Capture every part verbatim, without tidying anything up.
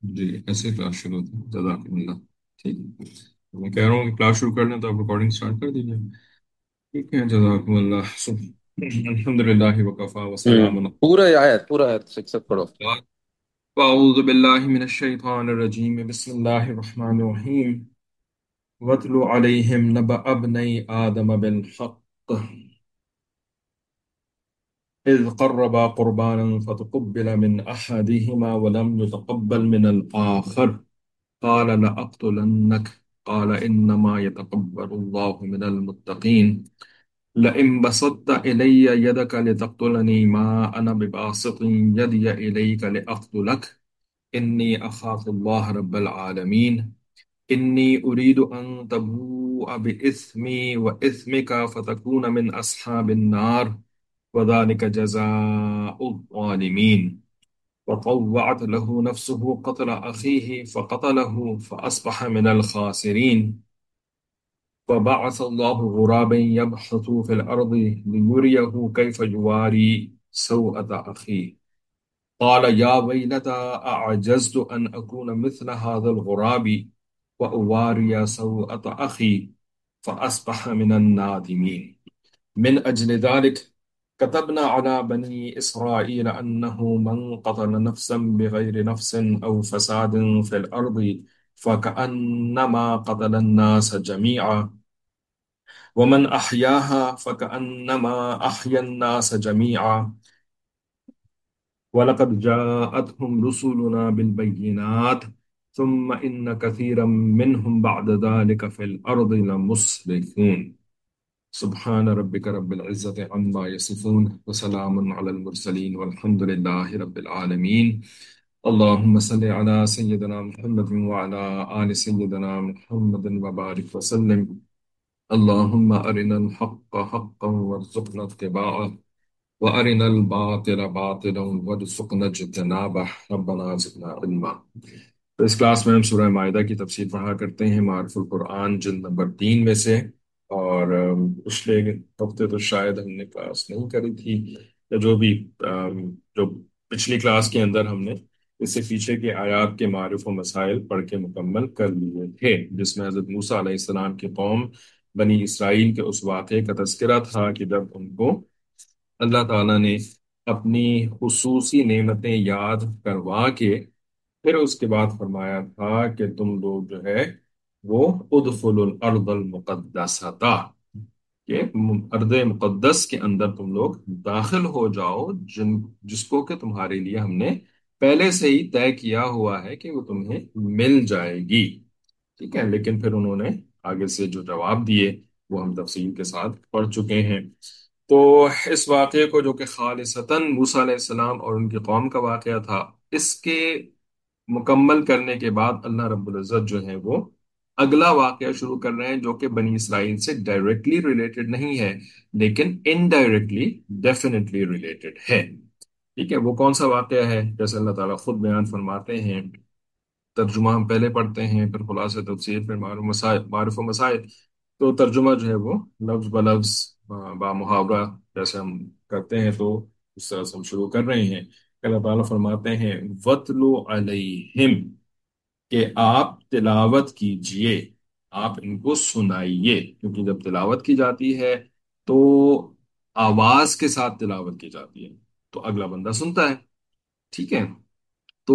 جی ایسے کلاس شروع ہوتی ہے، جزاک اللہ۔ ٹھیک ہے، میں کہہ رہا ہوں کہ کلاس شروع کر لیں تو آپ ریکارڈنگ اسٹارٹ کر دیجیے۔ ٹھیک ہے، جزاک اللہ۔ الحمد للہ وکفا ہوں وسلام پورا آیت پورا آیت سکسد پڑھو۔ اعوذ باللہ من الشیطان الرجیم، بسم اللہ الرحمن الرحیم۔ واتل علیہم نبأ ابنی آدم بالحق إذ قربا قربانا فتقبل من أحدهما ولم يتقبل من الآخر قال لأقتلنك قال إنما يتقبل الله من المتقين لئن بسطت إلي يدك لتقتلني ما أنا بباسط يدي إليك لأقتلك إني أخاف الله رب العالمين إني أريد أن تبوء بإثمي وإثمك فتكون من أصحاب النار وذلك جزاء الظالمين وطوعت له نفسه قتل أخيه فقتله فأصبح من الخاسرين فبعث الله غرابا يبحث في الأرض ليريه كيف يواري سوءة أخيه قال يا ويلتى أعجزت أن أكون مثل هذا الغراب وأواري سوءة أخي فأصبح من النادمين من أجل ذلك كتبنا على بني إسرائيل أنه من قتل نفسا بغير نفس أو فساد في الأرض فكأنما قتل الناس جميعا ومن أحياها فكأنما أحيا الناس جميعا ولقد جاءتهم رسلنا بالبينات ثم إن كثيرا منهم بعد ذلك في الأرض لمسرفون سبحان ربك رب العزة عما يصفون وسلام على المرسلين والحمد لله رب العالمين اللهم صل على سيدنا محمد وعلى آل سيدنا محمد وبارك وسلم اللهم أرنا الحق حقا وارزقنا اتباعه وأرنا الباطل باطلا وارزقنا اجتنابه ربنا زدنا علما۔ تو اس کلاس میں ہم سورہ معاہدہ کی تفسیر پڑھا کرتے ہیں معارف القرآن جلد نمبر تین میں سے، اور ام، پچھلے ہفتے تو شاید ہم نے کلاس نہیں کری تھی، یا جو بھی ام، جو پچھلی کلاس کے اندر ہم نے اس سے پیچھے کے آیات کے معارف و مسائل پڑھ کے مکمل کر لیے تھے، جس میں حضرت موسیٰ علیہ السلام کی قوم بنی اسرائیل کے اس واقعے کا تذکرہ تھا کہ جب ان کو اللہ تعالیٰ نے اپنی خصوصی نعمتیں یاد کروا کے پھر اس کے بعد فرمایا تھا کہ تم لوگ جو ہے وہ ادخلوا الارض المقدسہ، کہ ارض مقدس کے اندر تم لوگ داخل ہو جاؤ، جن جس کو کہ تمہارے لیے ہم نے پہلے سے ہی طے کیا ہوا ہے کہ وہ تمہیں مل جائے گی۔ ٹھیک ہے، لیکن پھر انہوں نے آگے سے جو جواب دیے وہ ہم تفصیل کے ساتھ پڑھ چکے ہیں۔ تو اس واقعے کو جو کہ خالصتاً موسیٰ علیہ السلام اور ان کی قوم کا واقعہ تھا، اس کے مکمل کرنے کے بعد اللہ رب العزت جو ہے وہ اگلا واقعہ شروع کر رہے ہیں، جو کہ بنی اسرائیل سے ڈائریکٹلی ریلیٹڈ نہیں ہے لیکن انڈائریکٹلی ڈیفینیٹلی ریلیٹڈ ہے۔ ٹھیک ہے، وہ کون سا واقعہ ہے؟ جیسے اللہ تعالیٰ خود بیان فرماتے ہیں، ترجمہ ہم پہلے پڑھتے ہیں پھر خلاصہ تفسیر پھر معارف مسائل معارف و مسائل۔ تو ترجمہ جو ہے وہ لفظ بلفظ با با محاورہ جیسے ہم کرتے ہیں، تو اس طرح سے ہم شروع کر رہے ہیں کہ اللہ تعالیٰ فرماتے ہیں وَاتْلُ عَلَيْهِمْ، کہ آپ تلاوت کیجئے، آپ ان کو سنائیے، کیونکہ جب تلاوت کی جاتی ہے تو آواز کے ساتھ تلاوت کی جاتی ہے تو اگلا بندہ سنتا ہے۔ ٹھیک ہے، تو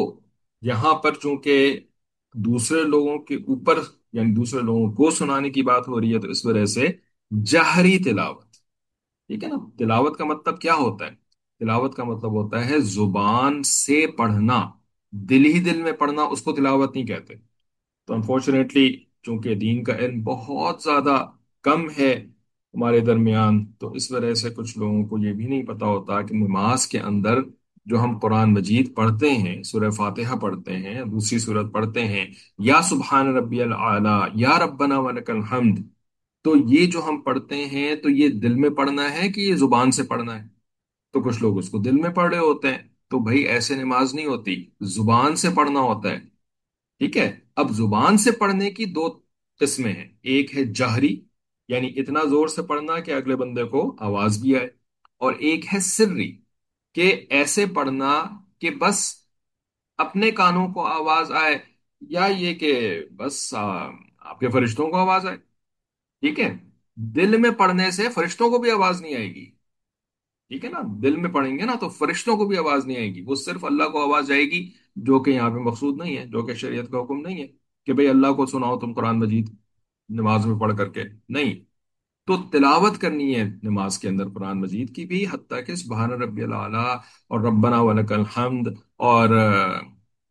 یہاں پر چونکہ دوسرے لوگوں کے اوپر یعنی دوسرے لوگوں کو سنانے کی بات ہو رہی ہے، تو اس وجہ سے جہری تلاوت۔ ٹھیک ہے نا، تلاوت کا مطلب کیا ہوتا ہے؟ تلاوت کا مطلب ہوتا ہے زبان سے پڑھنا، دل ہی دل میں پڑھنا، اس کو تلاوت نہیں کہتے۔ تو انفارچونیٹلی چونکہ دین کا علم بہت زیادہ کم ہے ہمارے درمیان، تو اس وجہ سے کچھ لوگوں کو یہ بھی نہیں پتا ہوتا کہ نماز کے اندر جو ہم قرآن مجید پڑھتے ہیں، سورہ فاتحہ پڑھتے ہیں، دوسری سورت پڑھتے ہیں، یا سبحان ربی العلیٰ، یا ربنا ولک الحمد، تو یہ جو ہم پڑھتے ہیں تو یہ دل میں پڑھنا ہے کہ یہ زبان سے پڑھنا ہے؟ تو کچھ لوگ اس کو دل میں پڑھ رہے ہوتے ہیں، تو بھائی ایسے نماز نہیں ہوتی، زبان سے پڑھنا ہوتا ہے۔ ٹھیک ہے، اب زبان سے پڑھنے کی دو قسمیں ہیں، ایک ہے جہری، یعنی اتنا زور سے پڑھنا کہ اگلے بندے کو آواز بھی آئے، اور ایک ہے سری، کہ ایسے پڑھنا کہ بس اپنے کانوں کو آواز آئے، یا یہ کہ بس آ، آپ کے فرشتوں کو آواز آئے؟ ٹھیک ہے، دل میں پڑھنے سے فرشتوں کو بھی آواز نہیں آئے گی، ٹھیک ہے نا، دل میں پڑھیں گے نا تو فرشتوں کو بھی آواز نہیں آئے گی، وہ صرف اللہ کو آواز آئے گی، جو کہ یہاں پہ مقصود نہیں ہے، جو کہ شریعت کا حکم نہیں ہے کہ بھئی اللہ کو سناؤ تم قرآن مجید نماز میں پڑھ کر کے، نہیں، تو تلاوت کرنی ہے نماز کے اندر قرآن مجید کی بھی، حتیٰ کہ سبحان ربی العلیٰ اور ربنا ولک الحمد اور آ،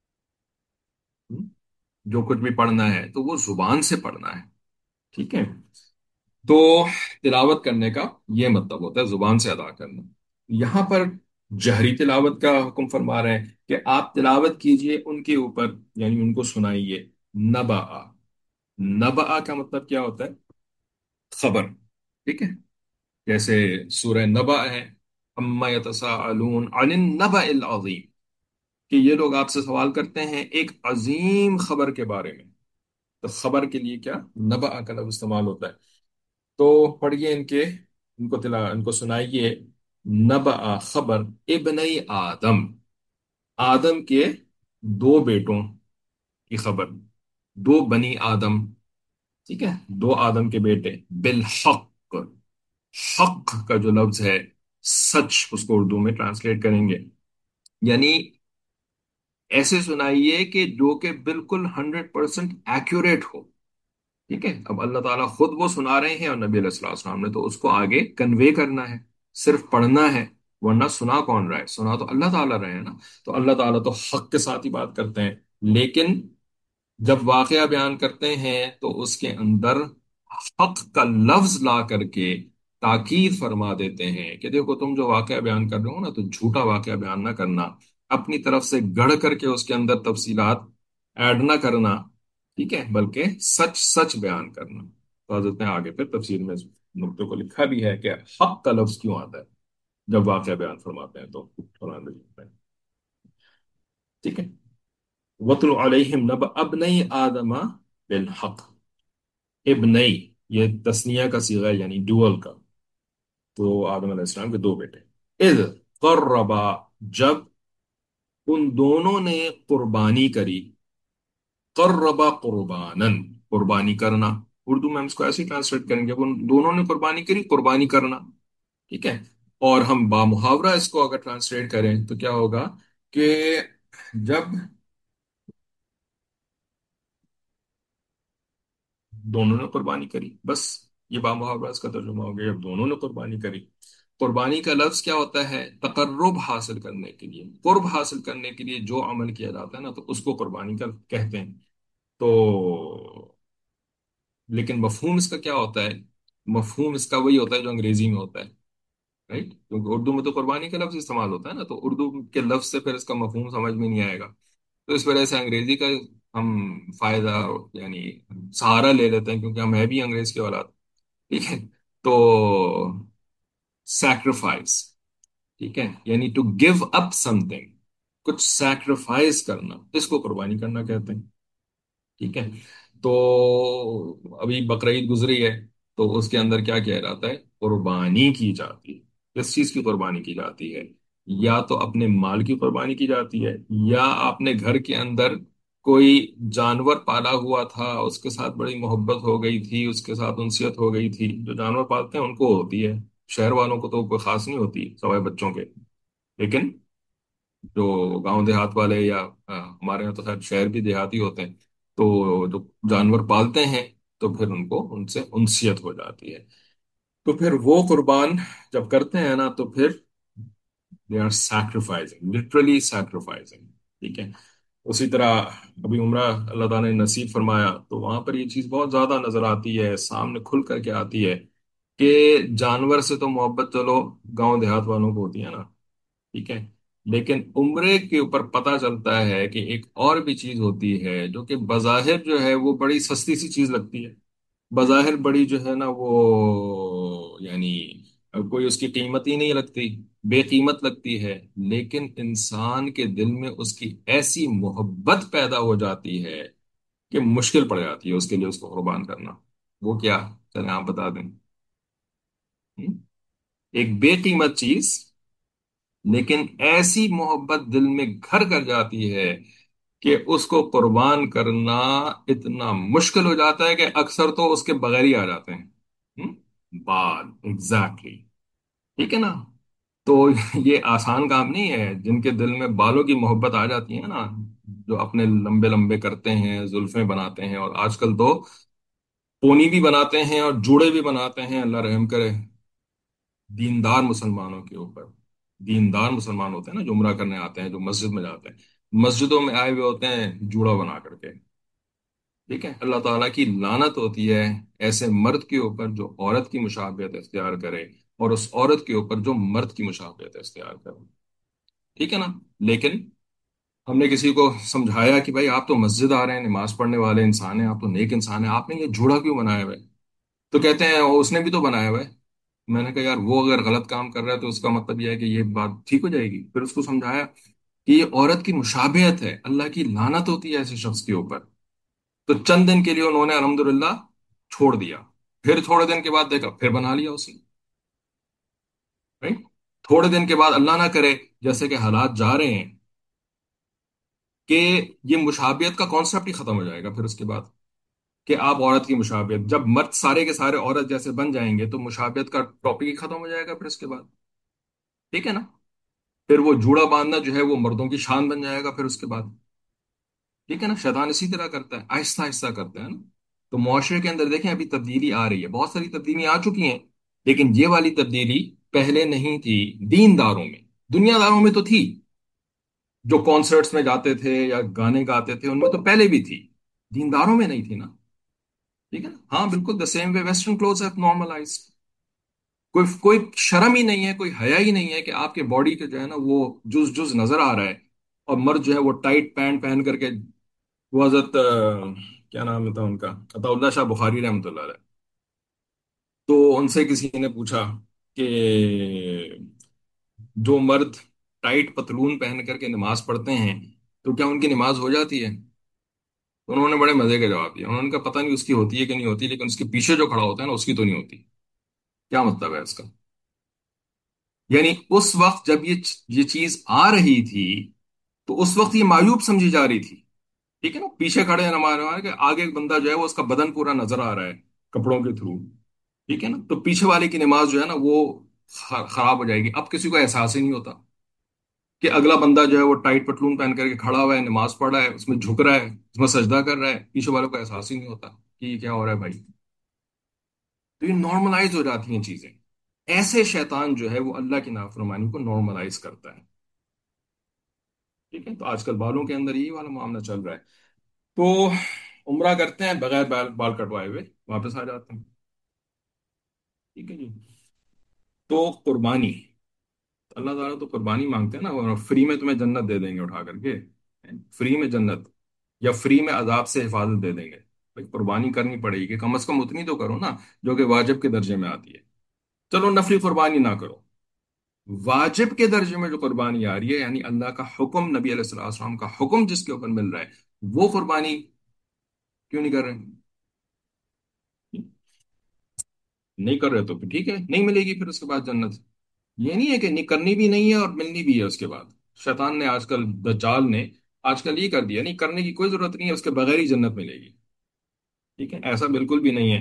جو کچھ بھی پڑھنا ہے تو وہ زبان سے پڑھنا ہے، ٹھیک ہے؟ تو تلاوت کرنے کا یہ مطلب ہوتا ہے زبان سے ادا کرنا۔ یہاں پر جہری تلاوت کا حکم فرما رہے ہیں کہ آپ تلاوت کیجئے ان کے اوپر، یعنی ان کو سنائیے، نبا، نبا کا مطلب کیا ہوتا ہے؟ خبر، ٹھیک ہے؟ جیسے سورہ نبا ہے، اما یتساءلون عن النبأ العظیم، کہ یہ لوگ آپ سے سوال کرتے ہیں ایک عظیم خبر کے بارے میں، تو خبر کے لیے کیا نبا کا لفظ استعمال ہوتا ہے؟ تو پڑھیے ان کے، ان کو تلا ان کو سنائیے، نبأ خبر، ابنی آدم، آدم کے دو بیٹوں کی خبر، دو بنی آدم، ٹھیک ہے، دو آدم کے بیٹے، بالحق، حق کا جو لفظ ہے، سچ، اس کو اردو میں ٹرانسلیٹ کریں گے، یعنی ایسے سنائیے کہ جو کہ بالکل ہنڈریڈ پرسینٹ ایکوریٹ ہو، ٹھیک ہے؟ اب اللہ تعالیٰ خود وہ سنا رہے ہیں اور نبی علیہ السلام السلام نے تو اس کو آگے کنوے کرنا ہے، صرف پڑھنا ہے، ورنہ سنا کون رہا ہے؟ سنا تو اللہ تعالیٰ رہے ہیں نا، تو اللہ تعالیٰ تو حق کے ساتھ ہی بات کرتے ہیں، لیکن جب واقعہ بیان کرتے ہیں تو اس کے اندر حق کا لفظ لا کر کے تاکید فرما دیتے ہیں کہ دیکھو تم جو واقعہ بیان کر رہے ہو نا، تو جھوٹا واقعہ بیان نہ کرنا، اپنی طرف سے گڑھ کر کے اس کے اندر تفصیلات ایڈ نہ کرنا، ٹھیک ہے، بلکہ سچ سچ بیان کرنا۔ تو حضرت نے آگے پھر تفسیر میں اس نقطے کو لکھا بھی ہے کہ حق کا لفظ کیوں آتا ہے جب واقعہ بیان فرماتے ہیں تو قرآن مجید میں، ٹھیک ہے؟ وَاتْلُ عَلَيْهِمْ نَبَأَ ابْنَيْ آدَمَ بِالْحَقِّ، ابنئی یہ تثنیہ کا صیغہ ہے، یعنی ڈوئل کا، تو آدم علیہ السلام کے دو بیٹے، اذ قربا، جب ان دونوں نے قربانی کری، قربا قربانن، قربانی کرنا، اردو میں ہم اس کو ایسے ہی ٹرانسلیٹ کریں گے، اب ان دونوں نے قربانی کری، قربانی کرنا، ٹھیک ہے؟ اور ہم با محاورہ اس کو اگر ٹرانسلیٹ کریں تو کیا ہوگا کہ جب دونوں نے قربانی کری، بس یہ با محاورہ اس کا ترجمہ ہو گیا، جب دونوں نے قربانی کری۔ قربانی کا لفظ کیا ہوتا ہے؟ تقرب حاصل کرنے کے لیے، قرب حاصل کرنے کے لیے جو عمل کیا جاتا ہے نا، تو اس کو قربانی کا کہتے ہیں۔ تو لیکن مفہوم اس کا کیا ہوتا ہے؟ مفہوم اس کا وہی ہوتا ہے جو انگریزی میں ہوتا ہے، رائٹ؟ کیونکہ اردو میں تو قربانی کا لفظ استعمال ہوتا ہے نا، تو اردو کے لفظ سے پھر اس کا مفہوم سمجھ میں نہیں آئے گا، تو اس وجہ سے انگریزی کا ہم فائدہ، یعنی سہارا لے لیتے ہیں، کیونکہ ہم ہے بھی انگریز کے اولاد، ٹھیک ہے؟ تو سیکریفائس، ٹھیک ہے، یعنی to give up something, کچھ سیکریفائس کرنا، اس کو قربانی کرنا کہتے ہیں، ٹھیک ہے؟ تو ابھی بقرعید گزری ہے، تو اس کے اندر کیا کیا جاتا ہے؟ قربانی کی جاتی ہے، کس چیز کی قربانی کی جاتی ہے؟ یا تو اپنے مال کی قربانی کی جاتی ہے، یا اپنے گھر کے اندر کوئی جانور پالا ہوا تھا، اس کے ساتھ بڑی محبت ہو گئی تھی، اس کے ساتھ انسیت ہو گئی تھی، جو جانور پالتے ہیں ان کو ہوتی ہے، شہر والوں کو تو کوئی خاص نہیں ہوتی سوائے بچوں کے، لیکن جو گاؤں دیہات والے یا آ، ہمارے یہاں تو خیر شہر بھی دیہاتی ہوتے ہیں، تو جو جانور پالتے ہیں تو پھر ان کو ان سے انسیت ہو جاتی ہے، تو پھر وہ قربان جب کرتے ہیں نا تو پھر they are sacrificing, literally sacrificing, ٹھیک ہے؟ اسی طرح ابھی عمرہ اللہ تعالیٰ نے نصیب فرمایا تو وہاں پر یہ چیز بہت زیادہ نظر آتی ہے، سامنے کھل کر کے آتی ہے کہ جانور سے تو محبت چلو گاؤں دیہات والوں کو ہوتی ہے نا، ٹھیک ہے، لیکن عمرے کے اوپر پتہ چلتا ہے کہ ایک اور بھی چیز ہوتی ہے جو کہ بظاہر جو ہے وہ بڑی سستی سی چیز لگتی ہے، بظاہر بڑی جو ہے نا وہ، یعنی کوئی اس کی قیمت ہی نہیں لگتی، بے قیمت لگتی ہے، لیکن انسان کے دل میں اس کی ایسی محبت پیدا ہو جاتی ہے کہ مشکل پڑ جاتی ہے اس کے لیے اس کو قربان کرنا۔ وہ کیا؟ چلیں آپ بتا دیں۔ ہم؟ ایک بے قیمت چیز لیکن ایسی محبت دل میں گھر کر جاتی ہے کہ اس کو قربان کرنا اتنا مشکل ہو جاتا ہے کہ اکثر تو اس کے بغیر ہی آ جاتے ہیں۔ ہم؟ بال ایگزیکٹلی، ٹھیک ہے نا؟ تو یہ آسان کام نہیں ہے، جن کے دل میں بالوں کی محبت آ جاتی ہے نا، جو اپنے لمبے لمبے کرتے ہیں، زلفیں بناتے ہیں، اور آج کل تو پونی بھی بناتے ہیں اور جوڑے بھی بناتے ہیں، اللہ رحم کرے دیندار مسلمانوں کے اوپر۔ دیندار مسلمان ہوتے ہیں نا، جو عمرہ کرنے آتے ہیں، جو مسجد میں جاتے ہیں، مسجدوں میں آئے ہوئے ہوتے ہیں جوڑا بنا کر کے، ٹھیک ہے؟ اللہ تعالیٰ کی لعنت ہوتی ہے ایسے مرد کے اوپر جو عورت کی مشابہت اختیار کرے، اور اس عورت کے اوپر جو مرد کی مشابہت اختیار کرے، ٹھیک ہے نا؟ لیکن ہم نے کسی کو سمجھایا کہ بھائی آپ تو مسجد آ رہے ہیں، نماز پڑھنے والے انسان ہیں، آپ تو نیک انسان ہیں، آپ نے یہ جوڑا کیوں بنایا ہوا ہے؟ تو کہتے ہیں اس نے بھی تو بنایا ہوا ہے۔ میں نے کہا یار وہ اگر غلط کام کر رہا ہے تو اس کا مطلب یہ ہے کہ یہ بات ٹھیک ہو جائے گی؟ پھر اس کو سمجھایا کہ یہ عورت کی مشابہت ہے، اللہ کی لعنت ہوتی ہے ایسے شخص کے اوپر۔ تو چند دن کے لیے انہوں نے الحمدللہ چھوڑ دیا، پھر تھوڑے دن کے بعد دیکھا پھر بنا لیا اس نے، رائٹ؟ تھوڑے دن کے بعد اللہ نہ کرے، جیسے کہ حالات جا رہے ہیں، کہ یہ مشابہت کا کانسیپٹ ہی ختم ہو جائے گا پھر اس کے بعد، کہ آپ عورت کی مشابہت، جب مرد سارے کے سارے عورت جیسے بن جائیں گے تو مشابہت کا ٹاپک ہی ختم ہو جائے گا پھر اس کے بعد، ٹھیک ہے نا؟ پھر وہ جوڑا باندھنا جو ہے وہ مردوں کی شان بن جائے گا پھر اس کے بعد، ٹھیک ہے نا؟ شیطان اسی طرح کرتا ہے، آہستہ آہستہ کرتا ہے نا؟ تو معاشرے کے اندر دیکھیں ابھی تبدیلی آ رہی ہے، بہت ساری تبدیلیاں آ چکی ہیں، لیکن یہ والی تبدیلی پہلے نہیں تھی دین داروں میں، دنیا داروں میں تو تھی، جو کانسرٹس میں جاتے تھے یا گانے گاتے تھے ان میں تو پہلے بھی تھی، دینداروں میں نہیں تھی نا، ٹھیک ہے نا؟ ہاں بالکل، the same way western clothes have normalised, کوئی کوئی شرم ہی نہیں ہے، کوئی حیا ہی نہیں ہے کہ آپ کے باڈی کے جو ہے نا وہ جز جز نظر آ رہا ہے، اور مرد جو ہے وہ ٹائٹ پینٹ پہن کر کے، وہ حضرت آہ، کیا نام تھا ان کا، عطا اللہ شاہ بخاری رحمۃ اللہ علیہ، تو ان سے کسی نے پوچھا کہ جو مرد ٹائٹ پتلون پہن کر کے نماز پڑھتے ہیں تو کیا ان کی نماز ہو جاتی ہے؟ تو انہوں نے بڑے مزے کا جواب دیا، انہوں نے کہا پتہ نہیں اس کی ہوتی ہے کہ نہیں ہوتی، لیکن اس کے پیچھے جو کھڑا ہوتا ہے نا اس کی تو نہیں ہوتی۔ کیا مطلب ہے اس کا؟ یعنی اس وقت جب یہ یہ چیز آ رہی تھی تو اس وقت یہ معیوب سمجھی جا رہی تھی، ٹھیک ہے نا؟ پیچھے کھڑے ہیں نماز نماز کے آگے ایک بندہ جو ہے وہ اس کا بدن پورا نظر آ رہا ہے کپڑوں کے تھرو، ٹھیک ہے نا؟ تو پیچھے والے کی نماز جو ہے نا وہ خ- خراب ہو جائے گی۔ اب کسی کو احساس ہی نہیں ہوتا کہ اگلا بندہ جو ہے وہ ٹائٹ پتلون پہن کر کے کھڑا ہوا ہے، نماز پڑھ رہا ہے، اس میں جھک رہا ہے، اس میں سجدہ کر رہا ہے، پیچھے والوں کو احساس ہی نہیں ہوتا کہ یہ کیا ہو رہا ہے بھائی۔ تو یہ نارملائز ہو جاتی ہیں چیزیں، ایسے شیطان جو ہے وہ اللہ کی نافرمانی کو نارملائز کرتا ہے، ٹھیک ہے؟ تو آج کل بالوں کے اندر یہی والا معاملہ چل رہا ہے۔ تو عمرہ کرتے ہیں بغیر بال بال کٹوائے ہوئے، واپس آ جاتے ہیں، ٹھیک ہے جی؟ تو قربانی، اللہ تعالیٰ تو قربانی مانگتے ہیں نا، اور فری میں تمہیں جنت دے دیں گے اٹھا کر کے، فری میں جنت، یا فری میں عذاب سے حفاظت دے دیں گے، بھائی قربانی کرنی پڑے گی، کم از کم اتنی تو کرو نا جو کہ واجب کے درجے میں آتی ہے۔ چلو نفلی قربانی نہ کرو، واجب کے درجے میں جو قربانی آ رہی ہے، یعنی اللہ کا حکم، نبی علیہ الصلوۃ والسلام کا حکم جس کے اوپر مل رہا ہے، وہ قربانی کیوں نہیں کر رہے؟ نہیں کر رہے تو پھر ٹھیک ہے، نہیں ملے گی پھر اس کے بعد جنت۔ یہ نہیں ہے کہ نہیں کرنی بھی نہیں ہے اور ملنی بھی ہے اس کے بعد۔ شیطان نے آج کل، دجال نے آج کل یہ کر دیا، نہیں کرنے کی کوئی ضرورت نہیں ہے، اس کے بغیر ہی جنت ملے گی، ٹھیک ہے؟ ایسا بالکل بھی نہیں ہے،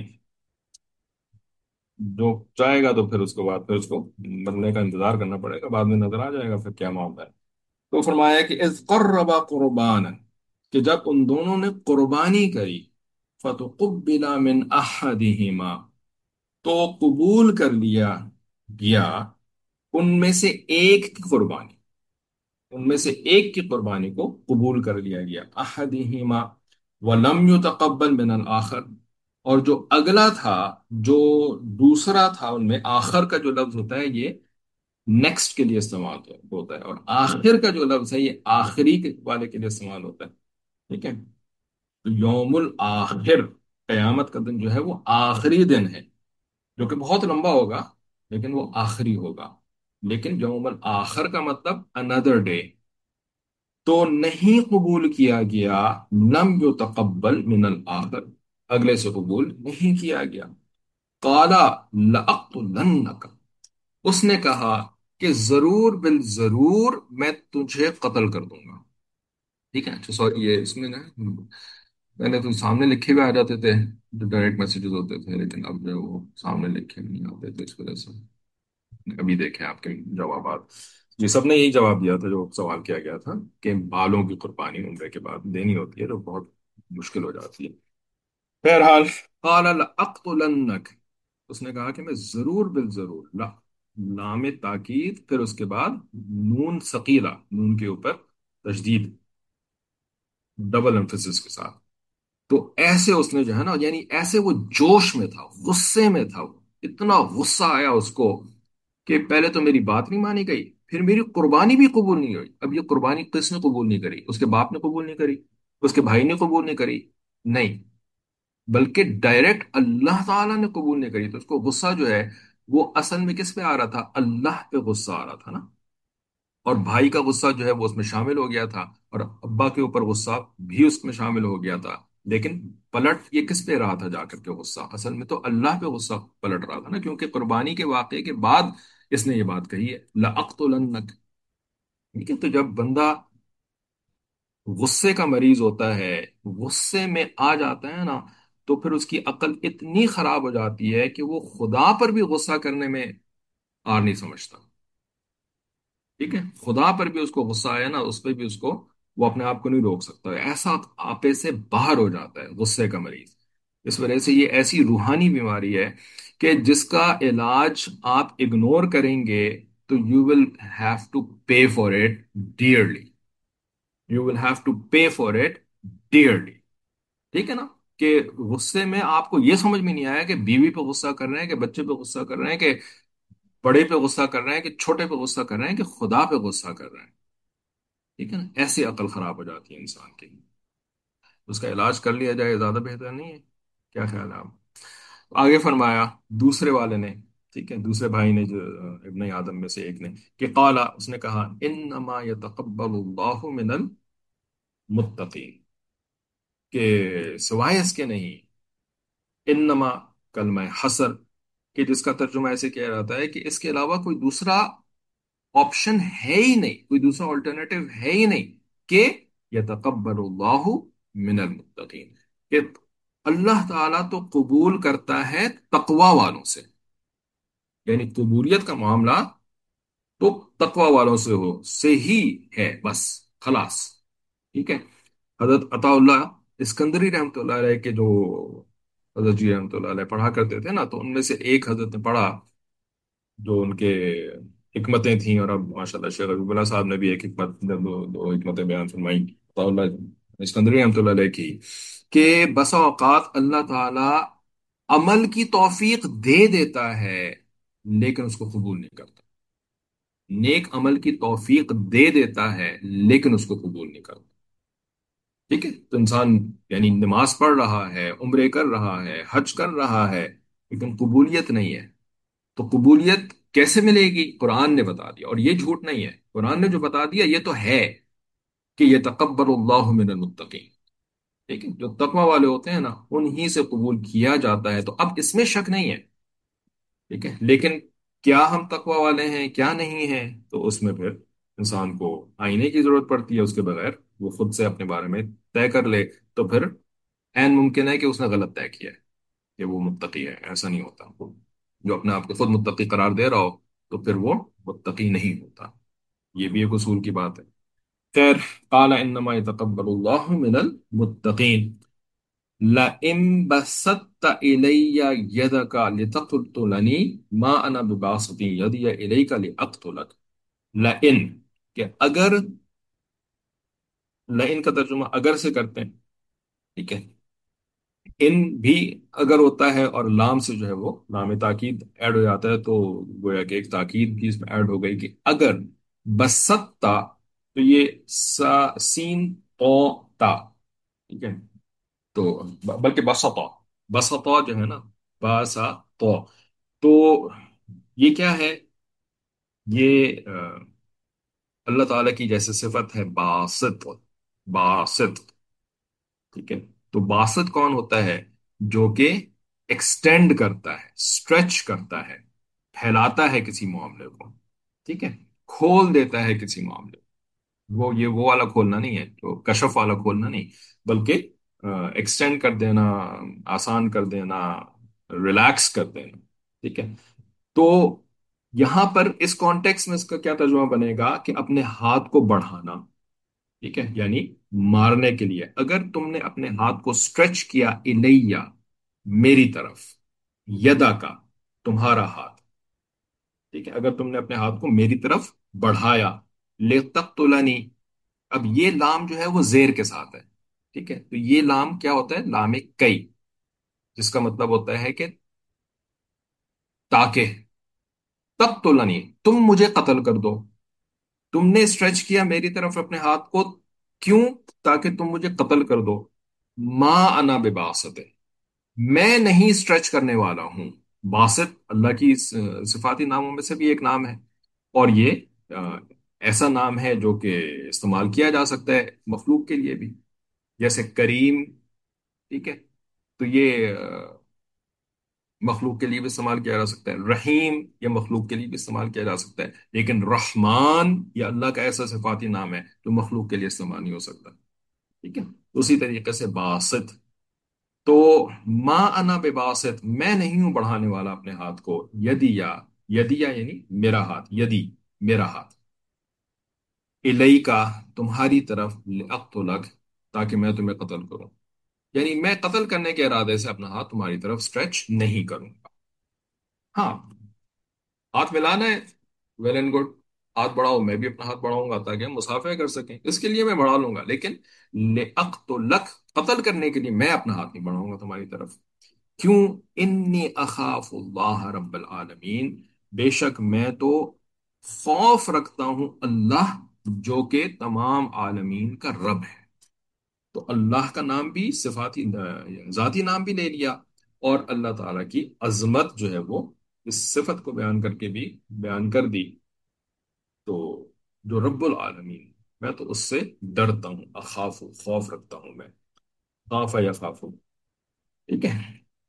جو چاہے گا تو پھر اس کے بعد پھر اس کو مرنے کا انتظار کرنا پڑے گا، بعد میں نظر آ جائے گا پھر کیا معاملہ ہے۔ تو فرمایا کہ اذ قربا قربان، کہ جب ان دونوں نے قربانی کری، فتقبل من احدہما، تو قبول کر لیا گیا ان میں سے ایک کی قربانی، ان میں سے ایک کی قربانی کو قبول کر لیا گیا، احدہما ولم یتقبل من الآخر، اور جو اگلا تھا، جو دوسرا تھا ان میں، آخر کا جو لفظ ہوتا ہے یہ نیکسٹ کے لیے استعمال ہوتا ہے، اور آخر کا جو لفظ ہے یہ آخری کے- والے کے لیے استعمال ہوتا ہے، ٹھیک ہے؟ تو یوم الآخر، قیامت کا دن جو ہے وہ آخری دن ہے، جو کہ بہت لمبا ہوگا لیکن وہ آخری ہوگا۔ لیکن یوم الآخر کا مطلب اندر ڈے، تو نہیں قبول کیا گیا، لم یتقبل من الآخر، اگلے سے قبول نہیں کیا گیا، قالا لأقتلنک، اس نے کہا کہ ضرور بال ضرور میں تجھے قتل کر دوں گا. ٹھیک ہے. اچھا سوری، یہ اس میں نا پہلے تو سامنے لکھے ہوئے آ جاتے تھے جو ڈائریکٹ میسیجز ہوتے تھے، لیکن اب جو وہ سامنے لکھے ہوئے نہیں آتے تھے اس وجہ سے. ابھی دیکھیں آپ کے جوابات. جی سب نے یہی جواب دیا تھا جو سوال کیا گیا تھا، کہ بالوں کی قربانی عمرے کے بعد دینی ہوتی ہے تو بہت مشکل ہو جاتی ہے. بہرحال، قال لأقتلنک، اس نے کہا کہ میں ضرور بال ضرور، لا لام تاکید پھر اس کے بعد نون ثقیلہ، نون کے اوپر تشدید، ڈبل ایمفیسس کے ساتھ. تو ایسے اس نے جو ہے نا، یعنی ایسے وہ جوش میں تھا، غصے میں تھا، وہ اتنا غصہ آیا اس کو کہ پہلے تو میری بات نہیں مانی گئی، پھر میری قربانی بھی قبول نہیں ہوئی. اب یہ قربانی کس نے قبول نہیں کری؟ اس کے باپ نے قبول نہیں کری، اس کے بھائی نے قبول نہیں کری، نہیں، بلکہ ڈائریکٹ اللہ تعالیٰ نے قبول نہیں کری. تو اس کو غصہ جو ہے وہ اصل میں کس پہ آ رہا تھا؟ اللہ پہ غصہ آ رہا تھا نا. اور بھائی کا غصہ جو ہے وہ اس میں شامل ہو گیا تھا، اور ابا کے اوپر غصہ بھی اس میں شامل ہو گیا تھا. لیکن پلٹ یہ کس پہ رہا تھا جا کر کے غصہ؟ اصل میں تو اللہ پہ غصہ پلٹ رہا تھا نا، کیونکہ قربانی کے واقعے کے بعد اس نے یہ بات کہی ہے، لَأَقْتُلَنَّكَ. ٹھیک ہے. تو جب بندہ غصے کا مریض ہوتا ہے، غصے میں آ جاتا ہے نا، تو پھر اس کی عقل اتنی خراب ہو جاتی ہے کہ وہ خدا پر بھی غصہ کرنے میں آر نہیں سمجھتا. ٹھیک ہے. خدا پر بھی اس کو غصہ آیا نا، اس پہ بھی اس کو، وہ اپنے آپ کو نہیں روک سکتا، ایسا آپے سے باہر ہو جاتا ہے غصے کا مریض. اس وجہ سے یہ ایسی روحانی بیماری ہے کہ جس کا علاج آپ اگنور کریں گے تو you will have to pay for it dearly. You will have to pay for it dearly. ٹھیک ہے نا. کہ غصے میں آپ کو یہ سمجھ میں نہیں آیا کہ بیوی پہ غصہ کر رہے ہیں، کہ بچے پہ غصہ کر رہے ہیں، کہ بڑے پہ غصہ کر رہے ہیں، کہ چھوٹے پہ غصہ کر رہے ہیں، کہ خدا پہ غصہ کر رہے ہیں. ٹھیک ہے نا. ایسی عقل خراب ہو جاتی ہے انسان کی. اس کا علاج کر لیا جائے زیادہ بہتر نہیں ہے؟ کیا خیال ہے آپ؟ آگے فرمایا دوسرے والے نے، ٹھیک ہے، دوسرے بھائی نے جو ابن آدم میں سے ایک نے، کہ قالا، اس نے کہا، انما یتقبل اللہ من المتقین، کہ سوائے اس کے نہیں. انما کلمہ حصر، کہ جس کا ترجمہ ایسے کیا جاتا ہے کہ اس کے علاوہ کوئی دوسرا آپشن ہے ہی نہیں، کوئی دوسرا آلٹرنیٹو ہے ہی نہیں، کہ یتقبل اللہ من المتقین، کہ اللہ تعالیٰ تو قبول کرتا ہے تقوی والوں سے. یعنی قبولیت کا معاملہ تو تقوی والوں سے ہو سے ہی ہے بس، خلاص. ٹھیک ہے. حضرت عطا اللہ اسکندری رحمۃ اللہ علیہ کے جو حضرت جی رحمۃ اللہ علیہ پڑھا کرتے تھے نا، تو ان میں سے ایک حضرت نے پڑھا جو ان کے حکمتیں تھیں. اور اب ماشاء اللہ شیخ حبیب اللہ صاحب نے بھی ایک حکمت، دو, دو حکمتیں بیان فرمائی عطا اللہ اسکندری رحمۃ اللہ علیہ کی، کہ بسا اوقات اللہ تعالی عمل کی توفیق دے دیتا ہے لیکن اس کو قبول نہیں کرتا. نیک عمل کی توفیق دے دیتا ہے لیکن اس کو قبول نہیں کرتا. ٹھیک ہے. تو انسان یعنی نماز پڑھ رہا ہے، عمرے کر رہا ہے، حج کر رہا ہے، لیکن قبولیت نہیں ہے. تو قبولیت کیسے ملے گی؟ قرآن نے بتا دیا، اور یہ جھوٹ نہیں ہے، قرآن نے جو بتا دیا یہ تو ہے، کہ یہ تقبل اللہ من المتقین. ٹھیک ہے. جو تقوی والے ہوتے ہیں نا انہی سے قبول کیا جاتا ہے. تو اب اس میں شک نہیں ہے. ٹھیک ہے. لیکن کیا ہم تقوی والے ہیں کیا نہیں ہیں، تو اس میں پھر انسان کو آئینے کی ضرورت پڑتی ہے. اس کے بغیر وہ خود سے اپنے بارے میں طے کر لے تو پھر عین ممکن ہے کہ اس نے غلط طے کیا ہے کہ وہ متقی ہے. ایسا نہیں ہوتا. جو اپنے آپ کو خود متقی قرار دے رہا ہو تو پھر وہ متقی نہیں ہوتا. یہ بھی ایک اصول کی بات ہے. خیر، قال انما يتقبل الله من المتقین. لئن بسطت الی یدک لتقتلنی ما انا بباسط یدی الیک لاقتلک. لئن، کہ اگر، لئن کا ترجمہ اگر سے کرتے ہیں. ٹھیک ہے. ان بھی اگر ہوتا ہے اور لام سے جو ہے وہ لام تاکید ایڈ ہو جاتا ہے، تو گویا کہ ایک تاکید بھی اس میں ایڈ ہو گئی، کہ اگر بسطتا، تو یہ سا سین تو تا. ٹھیک ہے. تو بلکہ بسطا، بسطا جو ہے نا، باسا تو تو یہ کیا ہے؟ یہ آ، اللہ تعالیٰ کی جیسے صفت ہے باسط، باسط. ٹھیک ہے. تو باسط کون ہوتا ہے؟ جو کہ ایکسٹینڈ کرتا ہے، اسٹریچ کرتا ہے، پھیلاتا ہے کسی معاملے کو. ٹھیک ہے، کھول دیتا ہے کسی معاملے میں، وہ یہ وہ والا کھولنا نہیں ہے، جو کشف والا کھولنا نہیں، بلکہ ایکسٹینڈ کر دینا، آسان کر دینا، ریلیکس کر دینا. ٹھیک ہے. تو یہاں پر اس کانٹیکس میں اس کا کیا ترجمہ بنے گا کہ اپنے ہاتھ کو بڑھانا. ٹھیک ہے، یعنی مارنے کے لیے اگر تم نے اپنے ہاتھ کو اسٹریچ کیا الییا، میری طرف، یدا کا، تمہارا ہاتھ. ٹھیک ہے، اگر تم نے اپنے ہاتھ کو میری طرف بڑھایا، لتقتلنی. اب یہ لام جو ہے وہ زیر کے ساتھ ہے. ٹھیک ہے، تو یہ لام کیا ہوتا ہے؟ لام کئی، جس کا مطلب ہوتا ہے کہ تاکہ، تقتلنی، تم مجھے قتل کر دو. تم نے اسٹریچ کیا میری طرف اپنے ہاتھ کو، کیوں؟ تاکہ تم مجھے قتل کر دو. ما انا بباسط، میں نہیں اسٹریچ کرنے والا ہوں. باسط اللہ کی صفاتی ناموں میں سے بھی ایک نام ہے، اور یہ آ، ایسا نام ہے جو کہ استعمال کیا جا سکتا ہے مخلوق کے لیے بھی، جیسے کریم. ٹھیک ہے، تو یہ آ، مخلوق کے لیے بھی استعمال کیا جا سکتا ہے. رحیم یہ مخلوق کے لیے بھی استعمال کیا جا سکتا ہے، لیکن رحمان یہ اللہ کا ایسا صفاتی نام ہے جو مخلوق کے لیے استعمال نہیں ہو سکتا. ٹھیک ہے، اسی طریقے سے باسط. تو ما انا بباسط، میں نہیں ہوں بڑھانے والا اپنے ہاتھ کو، یدیا، یدیا یعنی میرا ہاتھ، یدی میرا ہاتھ، الئی کا، تمہاری طرف، لأقتلک، تاکہ میں تمہیں قتل کروں. یعنی میں قتل کرنے کے ارادے سے اپنا ہاتھ تمہاری طرف اسٹریچ نہیں کروں گا. ہاں، ہاتھ ملانا ہے، ویل اینڈ گڈ، ہاتھ بڑھاؤ، میں بھی اپنا ہاتھ بڑھاؤں گا تاکہ ہم مسافہ کر سکیں، اس کے لیے میں بڑھا لوں گا، لیکن لأقتلک، قتل کرنے کے لیے میں اپنا ہاتھ نہیں بڑھاؤں گا تمہاری طرف. کیوں؟ انی اخاف اللہ رب العالمین، بے شک میں تو خوف رکھتا ہوں اللہ جو کہ تمام عالمین کا رب ہے. تو اللہ کا نام بھی صفاتی ذاتی نام بھی لے لیا، اور اللہ تعالیٰ کی عظمت جو ہے وہ اس صفت کو بیان کر کے بھی بیان کر دی. تو جو رب العالمین، میں تو اس سے ڈرتا ہوں، اخاف، خوف رکھتا ہوں میں، خاف یا خاف. ٹھیک ہے.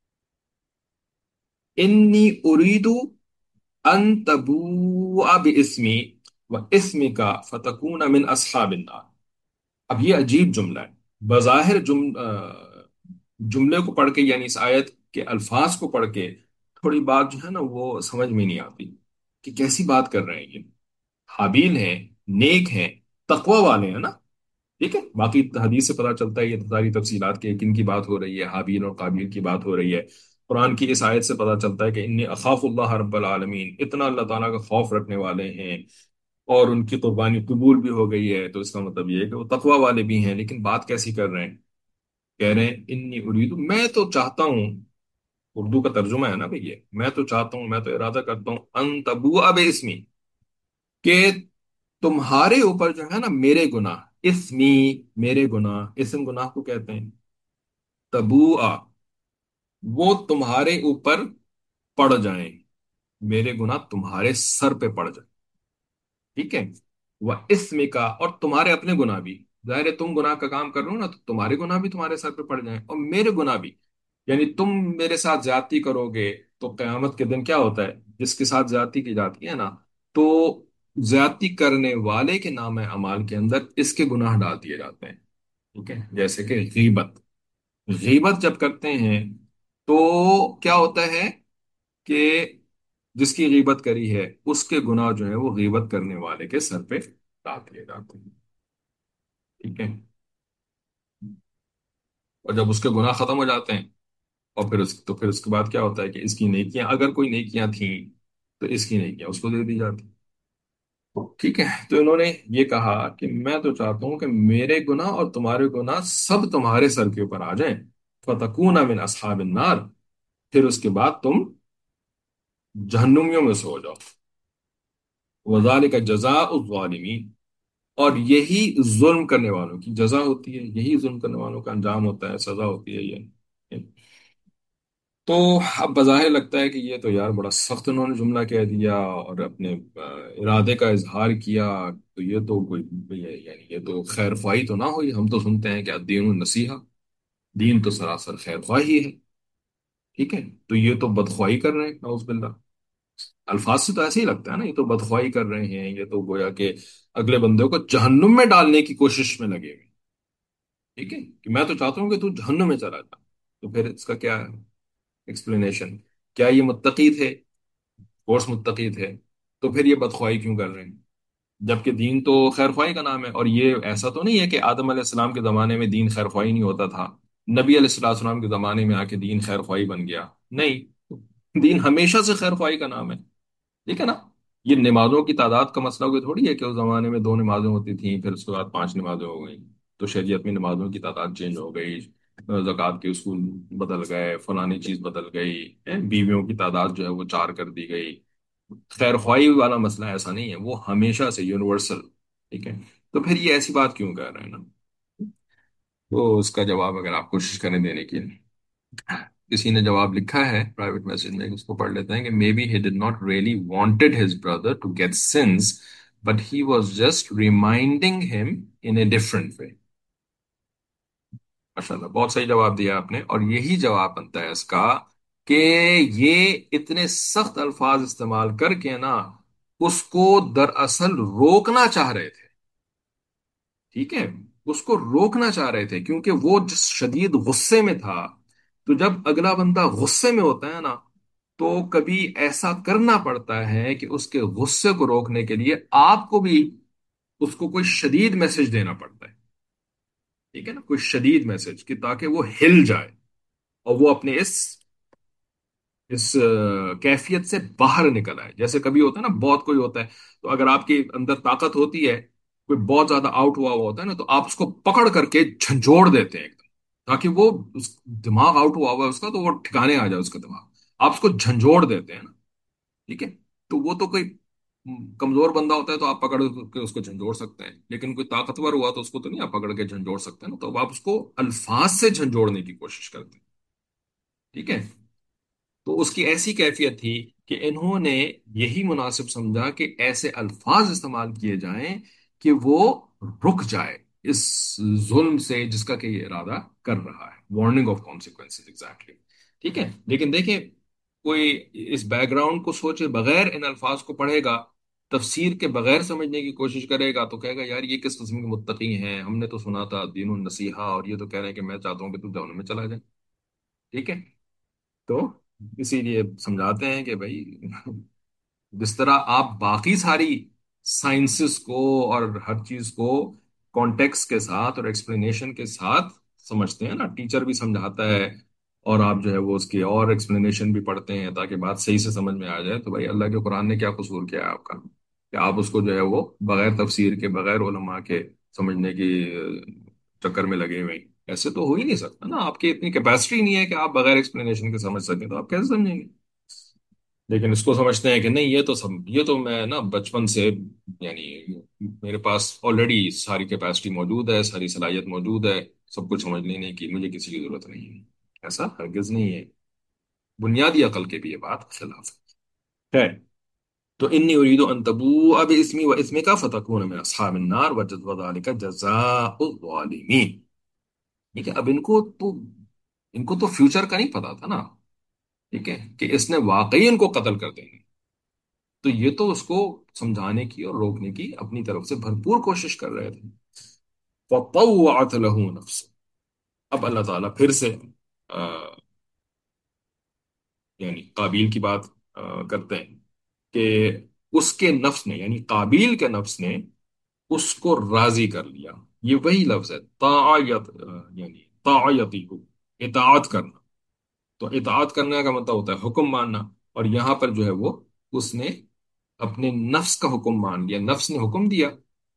انی اریدو ان تبوء باسمی و اسمی کا فتکون من اصحاب النار. اب یہ عجیب جملہ ہے. بظاہر جم آ، جملے کو پڑھ کے، یعنی اس آیت کے الفاظ کو پڑھ کے تھوڑی بات جو ہے نا وہ سمجھ میں نہیں آتی کہ کیسی بات کر رہے ہیں یہ. حابیل ہیں، نیک ہیں، تقوی والے ہیں نا. ٹھیک ہے، باقی حدیث سے پتہ چلتا ہے یہ ساری تفصیلات کے کن کی بات ہو رہی ہے، حابیل اور قابیل کی بات ہو رہی ہے. قرآن کی اس آیت سے پتہ چلتا ہے کہ انی اخاف اللہ رب العالمین، اتنا اللہ تعالیٰ کا خوف رکھنے والے ہیں، اور ان کی قربانی قبول بھی ہو گئی ہے. تو اس کا مطلب یہ ہے کہ وہ تقوی والے بھی ہیں. لیکن بات کیسی کر رہے ہیں؟ کہہ رہے ہیں انی ارید، میں تو چاہتا ہوں، اردو کا ترجمہ ہے نا بھئی، یہ میں تو چاہتا ہوں، میں تو ارادہ کرتا ہوں، ان تبوء باسمی، کہ تمہارے اوپر جو ہے نا میرے گناہ، اسمی، میرے گناہ، اسم گناہ کو کہتے ہیں، تبوء، وہ تمہارے اوپر پڑ جائیں، میرے گناہ تمہارے سر پہ پڑ جائیں. ٹھیک ہے، وہ اسم کا، اور تمہارے اپنے گناہ بھی. ظاہر ہے تم گناہ کا کام کر رہے ہو نا، تو تمہارے گناہ بھی تمہارے سر پہ پڑ جائیں، اور میرے گناہ بھی. یعنی تم میرے ساتھ زیادتی کرو گے تو قیامت کے دن کیا ہوتا ہے، جس کے ساتھ زیادتی کی جاتی ہے نا، تو زیادتی کرنے والے کے نام اعمال کے اندر اس کے گناہ ڈال دیے جاتے ہیں. ٹھیک ہے، جیسے کہ غیبت. غیبت جب کرتے ہیں تو کیا ہوتا ہے کہ جس کی غیبت کری ہے اس کے گناہ جو ہے وہ غیبت کرنے والے کے سر پہ ڈال دیے جاتے ہیں. ٹھیک ہے، اور جب اس کے گناہ ختم ہو جاتے ہیں، اور پھر اس تو پھر اس کے بعد کیا ہوتا ہے کہ اس کی نیکیاں، اگر کوئی نیکیاں تھیں تو اس کی نیکیاں اس کو دے دی جاتی. ٹھیک ہے، تو انہوں نے یہ کہا کہ میں تو چاہتا ہوں کہ میرے گناہ اور تمہارے گناہ سب تمہارے سر کے اوپر آ جائیں، فتکون من اصحاب النار، پھر اس کے بعد تم جہنمیوں میں سے ہو جاؤ. وذالک جزاء الظالمین، اور یہی ظلم کرنے والوں کی جزا ہوتی ہے، یہی ظلم کرنے والوں کا انجام ہوتا ہے، سزا ہوتی ہے یہ. تو اب بظاہر لگتا ہے کہ یہ تو یار بڑا سخت انہوں نے جملہ کہہ دیا اور اپنے آ، ارادے کا اظہار کیا. تو یہ تو کوئی، یہ- یعنی یہ تو خیر خواہی تو نہ ہوئی. ہم تو سنتے ہیں کہ الدین النصیحہ، دین تو سراسر خیر خواہی ہے. ٹھیک ہے، تو یہ تو بدخواہی کر رہے ہیں، نعوذ باللہ. الفاظ سے تو ایسے ہی لگتا ہے نا، یہ تو بدخواہی کر رہے ہیں، یہ تو گویا کہ اگلے بندے کو جہنم میں ڈالنے کی کوشش میں لگے ہوئے، ٹھیک ہے، کہ میں تو چاہتا ہوں کہ تو جہنم میں چلا جا، تو پھر اس کا کیا ایکسپلینیشن؟ کیا یہ متقی تھے؟ کورس متقی تھے، تو پھر یہ بدخواہی کیوں کر رہے ہیں؟ جبکہ دین تو خیر خواہی کا نام ہے، اور یہ ایسا تو نہیں ہے کہ آدم علیہ السلام کے زمانے میں دین خیر خواہی نہیں ہوتا تھا، نبی علیہ السلام السلام کے زمانے میں آ کے دین خیر خواہی بن گیا؟ نہیں، دین ہمیشہ سے خیر خواہی کا نام ہے، ٹھیک ہے نا؟ یہ نمازوں کی تعداد کا مسئلہ کوئی تھوڑی ہے کہ اس زمانے میں دو نمازیں ہوتی تھیں پھر اس کے بعد پانچ نمازیں ہو گئیں، تو شریعت میں نمازوں کی تعداد چینج ہو گئی، زکوٰۃ کے اصول بدل گئے، فلانی چیز بدل گئی، ہیں؟ بیویوں کی تعداد جو ہے وہ چار کر دی گئی۔ خیر خواہی والا مسئلہ ایسا نہیں ہے، وہ ہمیشہ سے یونیورسل، ٹھیک ہے؟ تو پھر یہ ایسی بات کیوں کر رہے ہیں نا؟ تو اس کا جواب اگر آپ کوشش کریں دینے کی، کسی نے جواب لکھا ہے پرائیویٹ میسج میں، اس کو پڑھ لیتے ہیں کہ maybe he did not really wanted his brother to get sense but he was just reminding ہم ان اے ڈفرنٹ وے۔ ماشاء اللہ، بہت صحیح جواب دیا آپ نے، اور یہی جواب بنتا ہے اس کا کہ یہ اتنے سخت الفاظ استعمال کر کے نا اس کو دراصل روکنا چاہ رہے تھے، ٹھیک ہے؟ اس کو روکنا چاہ رہے تھے کیونکہ وہ جس شدید غصے میں تھا، تو جب اگلا بندہ غصے میں ہوتا ہے نا تو کبھی ایسا کرنا پڑتا ہے کہ اس کے غصے کو روکنے کے لیے آپ کو بھی اس کو کوئی شدید میسج دینا پڑتا ہے، ٹھیک ہے نا؟ کوئی شدید میسج کہ تاکہ وہ ہل جائے اور وہ اپنے اس اس آ، کیفیت سے باہر نکل آئے۔ جیسے کبھی ہوتا ہے نا، بہت کوئی ہوتا ہے تو اگر آپ کے اندر طاقت ہوتی ہے، کوئی بہت زیادہ آؤٹ ہوا ہوا ہوتا ہے نا، تو آپ اس کو پکڑ کر کے جھنجھوڑ دیتے ہیں ایک دم، تاکہ وہ اس دماغ آؤٹ ہوا ہوا ہے اس کا تو وہ ٹھکانے آ جائے اس کا دماغ، آپ اس کو جھنجھوڑ دیتے ہیں نا، ٹھیک ہے؟ تو وہ تو کوئی کمزور بندہ ہوتا ہے تو آپ پکڑ کے اس کو جھنجھوڑ سکتے ہیں، لیکن کوئی طاقتور ہوا تو اس کو تو نہیں آپ پکڑ کے جھنجھوڑ سکتے ہیں نا، تو اب آپ اس کو الفاظ سے جھنجھوڑنے کی کوشش کرتے ہیں، ٹھیک ہے؟ تو اس کی ایسی کیفیت تھی کہ انہوں نے یہی مناسب سمجھا کہ ایسے الفاظ استعمال کیے جائیں کہ وہ رک جائے اس ظلم سے جس کا کہ یہ ارادہ کر رہا ہے، وارننگ آف کانسیکوینسز ایگزیکٹلی، ٹھیک ہے؟ لیکن دیکھیں، کوئی اس بیک گراؤنڈ کو سوچے بغیر ان الفاظ کو پڑھے گا، تفسیر کے بغیر سمجھنے کی کوشش کرے گا تو کہے گا یار یہ کس قسم کے متقی ہیں، ہم نے تو سنا تھا دین النصیحہ، اور یہ تو کہہ رہے ہیں کہ میں چاہتا ہوں کہ تو جہنم میں چلا جائے، ٹھیک ہے؟ تو اسی لیے سمجھاتے ہیں کہ بھائی جس طرح آپ باقی ساری سائنسز کو اور ہر چیز کو کانٹیکس کے ساتھ اور ایکسپلینیشن کے ساتھ سمجھتے ہیں نا، ٹیچر بھی سمجھاتا ہے اور آپ جو ہے وہ اس کی اور ایکسپلینیشن بھی پڑھتے ہیں تاکہ بات صحیح سے سمجھ میں آ جائے، تو بھائی اللہ کے قرآن نے کیا قصور کیا ہے آپ کا کہ آپ اس کو جو ہے وہ بغیر تفسیر کے، بغیر علماء کے سمجھنے کی چکر میں لگے ہوئے ہیں؟ ایسے تو ہو ہی نہیں سکتا نا، آپ کی اتنی کیپیسٹی نہیں ہے کہ آپ بغیر ایکسپلینیشن کے سمجھ سکیں، تو آپ کیسے سمجھیں گے؟ لیکن اس کو سمجھتے ہیں کہ نہیں، یہ تو سب یہ تو میں نا بچپن سے، یعنی میرے پاس آلریڈی ساری کیپیسٹی موجود ہے، ساری صلاحیت موجود ہے، سب کچھ سمجھ لینے کی، مجھے کسی کی ضرورت نہیں ہے۔ ایسا ہرگز نہیں ہے، بنیادی عقل کے بھی یہ بات خلاف ہے۔ تو انی اريد ان تبوء باسمي واسمك فتكون من اصحاب النار وذلك جزاء الظالمین، ٹھیک ہے؟ اب ان کو تو ان کو تو فیوچر کا نہیں پتا تھا نا، ٹھیک ہے، کہ اس نے واقعی ان کو قتل کر دیں گے، تو یہ تو اس کو سمجھانے کی اور روکنے کی اپنی طرف سے بھرپور کوشش کر رہے تھے۔ فطوعت له نفس، اب اللہ تعالیٰ پھر سے آ، یعنی قابیل کی بات آ، کرتے ہیں کہ اس کے نفس نے، یعنی قابیل کے نفس نے اس کو راضی کر لیا۔ یہ وہی لفظ ہے طاعت، آ، یعنی طاعتی کو اطاعت کرنا، تو اطاعت کرنے کا مطلب ہوتا ہے حکم ماننا، اور یہاں پر جو ہے وہ اس نے اپنے نفس کا حکم مان لیا، نفس نے حکم دیا،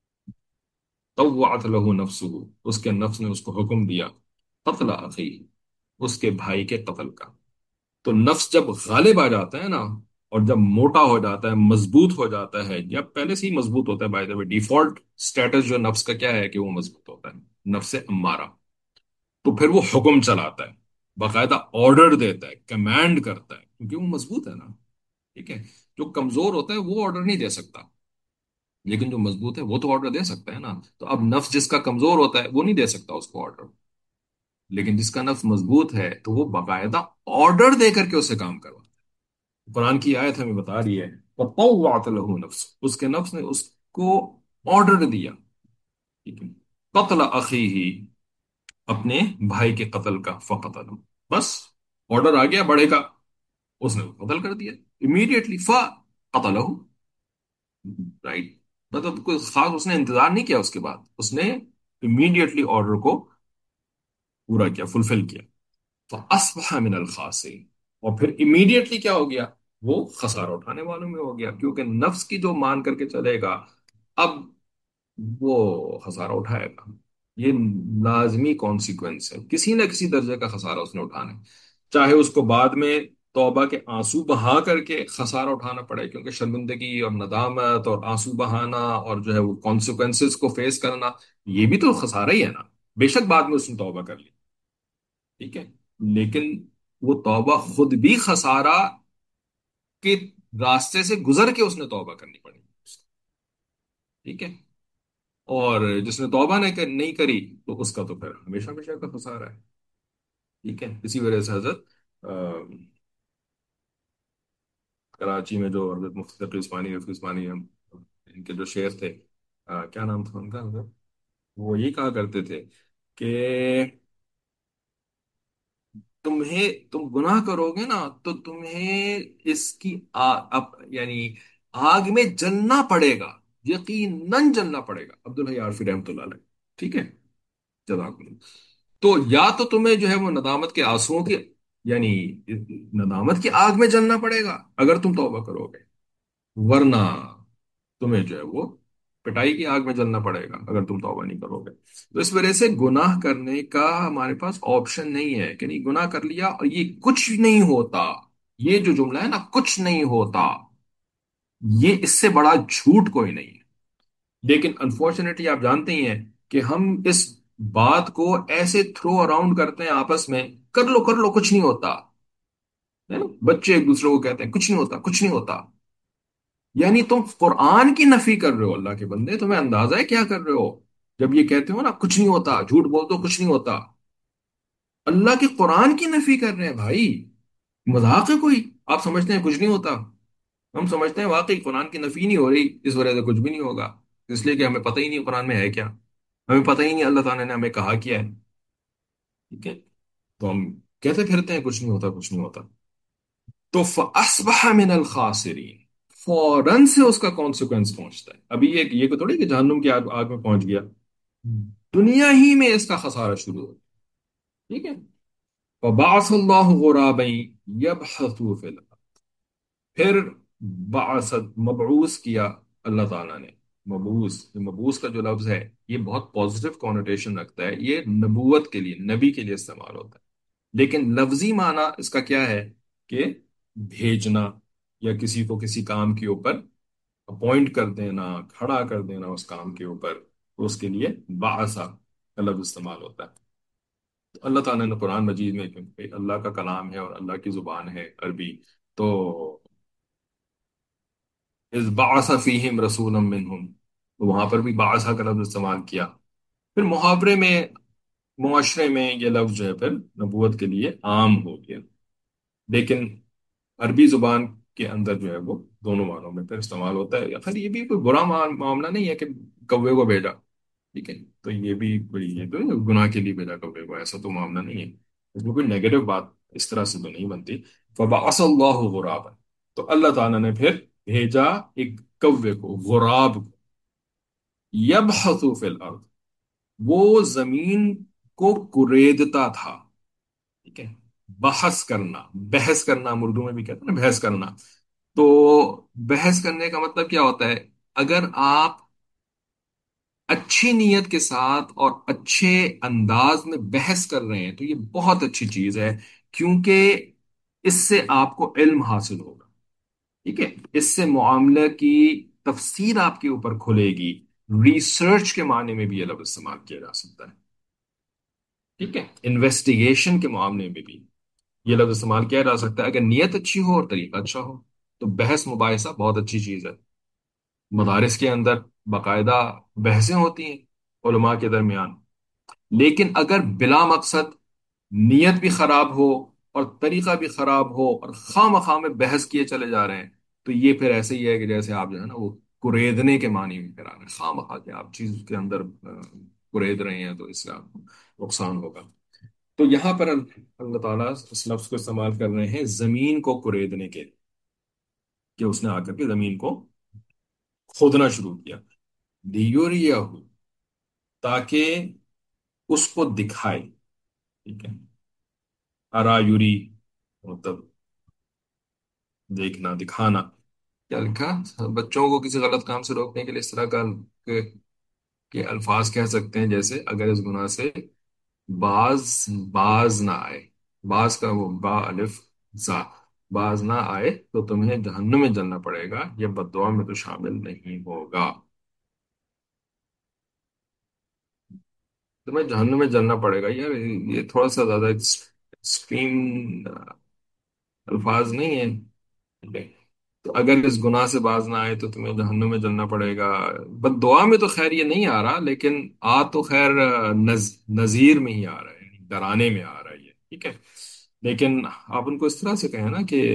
طوعت له نفسه، اس کے نفس نے اس کو حکم دیا قتل اخی، اس کے بھائی کے قتل کا۔ تو نفس جب غالب آ جاتا ہے نا، اور جب موٹا ہو جاتا ہے، مضبوط ہو جاتا ہے، یا پہلے سے ہی مضبوط ہوتا ہے، by the way default status جو نفس کا کیا ہے کہ وہ مضبوط ہوتا ہے، نفس امارہ، تو پھر وہ حکم چلاتا ہے، باقاعدہ آرڈر دیتا ہے، کمانڈ کرتا ہے، کیونکہ وہ مضبوط ہے نا، ٹھیک ہے؟ جو کمزور ہوتا ہے وہ آرڈر نہیں دے سکتا، لیکن جو مضبوط ہے وہ تو آرڈر دے سکتا ہے نا۔ تو اب نفس جس کا کمزور ہوتا ہے وہ نہیں دے سکتا اس کو آرڈر، لیکن جس کا نفس مضبوط ہے تو وہ باقاعدہ آرڈر دے کر کے اسے کام کرواتا ہے، قرآن کی آیت ہمیں بتا رہی ہے، وَطَوَّعَتْ لَهُ نفس، اس کے نفس نے اس کو آرڈر دیا، ٹھیک ہے، قتل اخیہ، اپنے بھائی کے قتل کا، فقتلہ، بس آرڈر آ گیا بڑے کا، اس نے قتل کر دیا امیڈیٹلی، فقتلہ، رائٹ، مطلب کوئی خاص اس نے انتظار نہیں کیا، اس کے بعد اس نے امیڈیٹلی آرڈر کو پورا کیا، فلفل کیا، فاصبح من الخاسرین، اور پھر امیڈیٹلی کیا ہو گیا، وہ خسارہ اٹھانے والوں میں ہو گیا، کیونکہ نفس کی جو مان کر کے چلے گا، اب وہ خسارہ اٹھائے گا، یہ لازمی کانسیکوینس ہے، کسی نہ کسی درجے کا خسارہ اس نے اٹھانا ہے، چاہے اس کو بعد میں توبہ کے آنسو بہا کر کے خسارہ اٹھانا پڑے، کیونکہ شرمندگی اور ندامت اور آنسو بہانا اور جو ہے وہ کانسیکوینسز کو فیس کرنا، یہ بھی تو خسارہ ہی ہے نا، بے شک بعد میں اس نے توبہ کر لی، ٹھیک ہے، لیکن وہ توبہ خود بھی خسارہ کے راستے سے گزر کے اس نے توبہ کرنی پڑی، ٹھیک ہے، اور جس نے توبہ نہیں کر- نہیں کری تو اس کا تو پھر ہمیشہ ہمیشہ کا خسارہ ہے، ٹھیک ہے، اسی وجہ سے حضرت آ، کراچی میں جو حضرت مفتی تقی عثمانی رفیع عثمانی ہیں، ان کے جو شعر تھے، آ، کیا نام تھا ان کا حضرت، وہ یہ کہا کرتے تھے کہ تمہیں تم گناہ کرو گے نا تو تمہیں اس کی آ, اب یعنی آگ میں جلنا پڑے گا، یقیناً جلنا پڑے گا، عبدالحی عارفی رحمۃ اللہ علیہ، ٹھیک ہے، جزاک اللہ، تو یا تو تمہیں جو ہے وہ ندامت کے آنسوؤں کی، یعنی ندامت کی آگ میں جلنا پڑے گا اگر تم توبہ کرو گے، ورنہ تمہیں جو ہے وہ پٹائی کی آگ میں جلنا پڑے گا اگر تم توبہ نہیں کرو گے، تو اس وجہ سے گناہ کرنے کا ہمارے پاس آپشن نہیں ہے کہ نہیں گناہ کر لیا اور یہ کچھ نہیں ہوتا، یہ جو جملہ ہے نا، کچھ نہیں ہوتا، یہ اس سے بڑا جھوٹ کوئی نہیں ہے، لیکن انفارچونیٹلی آپ جانتے ہی ہیں کہ ہم اس بات کو ایسے تھرو اراؤنڈ کرتے ہیں آپس میں، کر لو کر لو کچھ نہیں ہوتا، ہے نا، بچے ایک دوسرے کو کہتے ہیں کچھ نہیں ہوتا کچھ نہیں ہوتا، یعنی تم قرآن کی نفی کر رہے ہو، اللہ کے بندے تمہیں اندازہ ہے کیا کر رہے ہو، جب یہ کہتے ہو نا کچھ نہیں ہوتا، جھوٹ بول دو کچھ نہیں ہوتا، اللہ کے قرآن کی نفی کر رہے ہیں بھائی، مذاق ہے کوئی؟ آپ سمجھتے ہیں کچھ نہیں ہوتا، ہم سمجھتے ہیں واقعی قرآن کی نفی نہیں ہو رہی، اس وجہ سے کچھ بھی نہیں ہوگا، اس لیے کہ ہمیں پتہ ہی نہیں قرآن میں ہے کیا، ہمیں پتہ ہی نہیں اللہ تعالیٰ نے ہمیں کہا کیا ہے، ٹھیک ہے، تو ہم کہتے پھرتے ہیں کچھ نہیں ہوتا کچھ نہیں ہوتا، تو فَأَصْبَحَ مِنَ الْخَاسِرِينَ، فوراً سے اس کا کانسیکوینس پہنچتا ہے، ابھی یہ یہ کو تھوڑی کہ جہنم کی آگ, آگ میں پہنچ گیا، دنیا ہی میں اس کا خسارہ شروع ہو، ٹھیک ہے، وَبَعَثَ اللَّهُ غُرَابًا يَبْحَثُ فِي الْأَرْضِ، پھر بعثت مبعوث کیا اللہ تعالیٰ نے، مبعوث مبعوث کا جو لفظ ہے یہ بہت پازیٹیو کونوٹیشن رکھتا ہے، یہ نبوت کے لیے، نبی کے لیے استعمال ہوتا ہے، لیکن لفظی معنی اس کا کیا ہے کہ بھیجنا، یا کسی کو کسی کام کے اوپر اپوائنٹ کر دینا، کھڑا کر دینا اس کام کے اوپر، تو اس کے لیے بعثا کا لفظ استعمال ہوتا ہے، تو اللہ تعالیٰ نے قرآن مجید میں، کیونکہ اللہ کا کلام ہے اور اللہ کی زبان ہے عربی، تو اذ بعث فیہم رسولا منہم، تو وہاں پر بھی بعثا کا لفظ استعمال کیا، پھر محاورے میں، معاشرے میں یہ لفظ جو ہے پھر نبوت کے لیے عام ہو گیا، لیکن عربی زبان کے اندر جو ہے وہ دونوں معنوں میں پھر استعمال ہوتا ہے، خیر یہ بھی کوئی برا معام- معاملہ نہیں ہے کہ کوے کو بھیجا، ٹھیک ہے، تو یہ بھی کوئی، یہ تو گناہ کے لیے بھیجا کوے کو، ایسا تو معاملہ نہیں ہے، اس میں کوئی نیگیٹو بات اس طرح سے تو نہیں بنتی، فبعث اللہ غرابا، تو اللہ تعالیٰ نے پھر بھیجا ایک کوے کو، غراب کو، یبحث فی الارض، وہ زمین کو کوریدتا تھا، ٹھیک ہے، بحث کرنا، بحث کرنا ہم اردو میں بھی کہتے ہیں نا، بحث کرنا، تو بحث کرنے کا مطلب کیا ہوتا ہے، اگر آپ اچھی نیت کے ساتھ اور اچھے انداز میں بحث کر رہے ہیں تو یہ بہت اچھی چیز ہے، کیونکہ اس سے آپ کو علم حاصل ہوگا، ٹھیک ہے، اس سے معاملے کی تفسیر آپ کے اوپر کھلے گی، ریسرچ کے معنی میں بھی یہ لفظ استعمال کیا جا سکتا ہے، ٹھیک ہے، انویسٹیگیشن کے معاملے میں بھی یہ لفظ استعمال کیا جا سکتا ہے، اگر نیت اچھی ہو اور طریقہ اچھا ہو تو بحث مباحثہ بہت اچھی چیز ہے، مدارس کے اندر باقاعدہ بحثیں ہوتی ہیں علماء کے درمیان، لیکن اگر بلا مقصد نیت بھی خراب ہو اور طریقہ بھی خراب ہو اور خواہ مخواہ میں بحث کیے چلے جا رہے ہیں، تو یہ پھر ایسے ہی ہے کہ جیسے آپ جو ہے نا وہ کوریدنے کے معنی میں کرا رہے ہیں، خواہ مخواہ کے آپ چیز کے اندر آ، کرید رہے ہیں، تو اس سے آپ کو نقصان ہوگا۔ تو یہاں پر اللہ تعالیٰ اس لفظ کو استعمال کر رہے ہیں زمین کو کریدنے کے، کہ اس نے آ کر کے زمین کو کھودنا شروع کیا، لیوریہو، تاکہ اس کو دکھائے، ٹھیک ہے، ارا یوری مطلب دیکھنا، دکھانا، کیا لکھا، بچوں کو کسی غلط کام سے روکنے کے لیے اس طرح کا کہ کہ الفاظ کہہ سکتے ہیں جیسے اگر اس گناہ سے باز باز نہ آئے، باز کا وہ با الف زا، باز نہ آئے تو تمہیں جہنم میں جلنا پڑے گا، یہ بد دعا میں تو شامل نہیں ہوگا، تمہیں جہنم میں جلنا پڑے گا، یار یہ تھوڑا سا زیادہ ایکسٹریم الفاظ نہیں ہیں، ٹھیک ہے؟ تو اگر اس گناہ سے باز نہ آئے تو تمہیں جہنم میں جلنا پڑے گا، بد دعا میں تو خیر یہ نہیں آ رہا، لیکن آ تو خیر نز نذیر میں ہی آ رہا ہے، یعنی ڈرانے میں آ رہا ہے یہ، ٹھیک ہے، لیکن آپ ان کو اس طرح سے کہیں نا کہ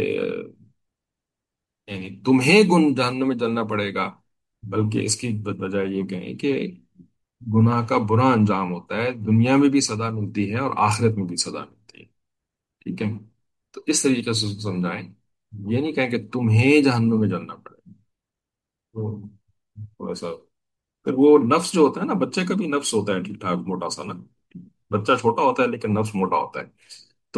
یعنی تمہیں گن جہنم میں جلنا پڑے گا، بلکہ اس کی بجائے یہ کہیں کہ گناہ کا برا انجام ہوتا ہے، دنیا میں بھی سزا ملتی ہے اور آخرت میں بھی سزا ملتی ہے، ٹھیک ہے، تو اس طریقے سے اس کو سمجھائیں، یہ نہیں کہیں کہ تمہیں جہنم میں جلنا پڑے گا، تو تھوڑا سا پھر وہ نفس جو ہوتا ہے نا، بچے کا بھی نفس ہوتا ہے ٹھیک ٹھاک موٹا سا نا، بچہ چھوٹا ہوتا ہے لیکن نفس موٹا ہوتا ہے، تو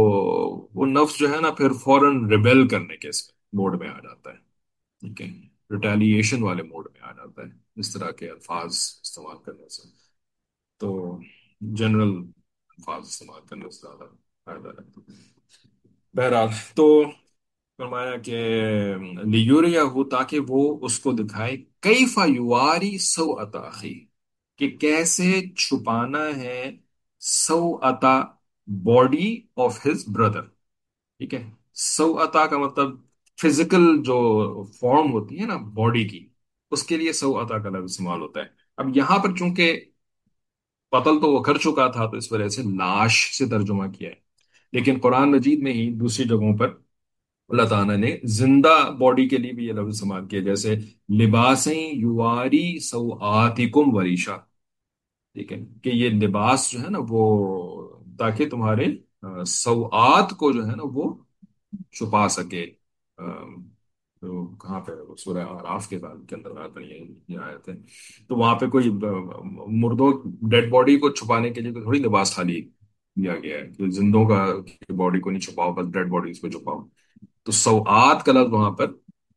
وہ نفس جو ہے نا پھر فوراً ریبیل کرنے کے موڈ میں آ جاتا ہے، ٹھیک ہے، ریٹیلیشن والے موڈ میں آ جاتا ہے اس طرح کے الفاظ استعمال کرنے سے، تو جنرل الفاظ استعمال کرنے سے زیادہ فائدہ رہتا ہے۔ بہرحال تو فرمایا کہ لیوریہو، تاکہ وہ اس کو دکھائے، کیفا یواری سوءۃ اخی، کہ کیسے چھپانا ہے سوءۃ، باڈی آف ہز بردر، ٹھیک ہے، سوءۃ کا مطلب فزیکل جو فارم ہوتی ہے نا باڈی کی، اس کے لیے سوءۃ کا لفظ استعمال ہوتا ہے۔ اب یہاں پر چونکہ قتل تو وہ کر چکا تھا تو اس وجہ سے لاش سے ترجمہ کیا ہے، لیکن قرآن مجید میں ہی دوسری جگہوں پر اللہ تعالیٰ نے زندہ باڈی کے لیے بھی یہ لفظ استعمال کیا، جیسے لباسیں یواری سوآتکم وریشا، ٹھیک ہے، کہ یہ لباس جو ہے نا وہ تاکہ تمہارے آ، سوآت کو جو ہے نا وہ چھپا سکے، آ، تو کہاں پہ سورہ آراف کے بعد کے اندر آتا ہے یہ یہ آیت ہے، تو وہاں پہ کوئی آ، مردوں ڈیڈ باڈی کو چھپانے کے لیے کوئی تھوڑی لباس خالی دیا گیا ہے کہ زندوں کا باڈی کو نہیں چھپاؤ، بس ڈیڈ باڈیز کو چھپاؤ، تو سوآت کا لفظ وہاں پر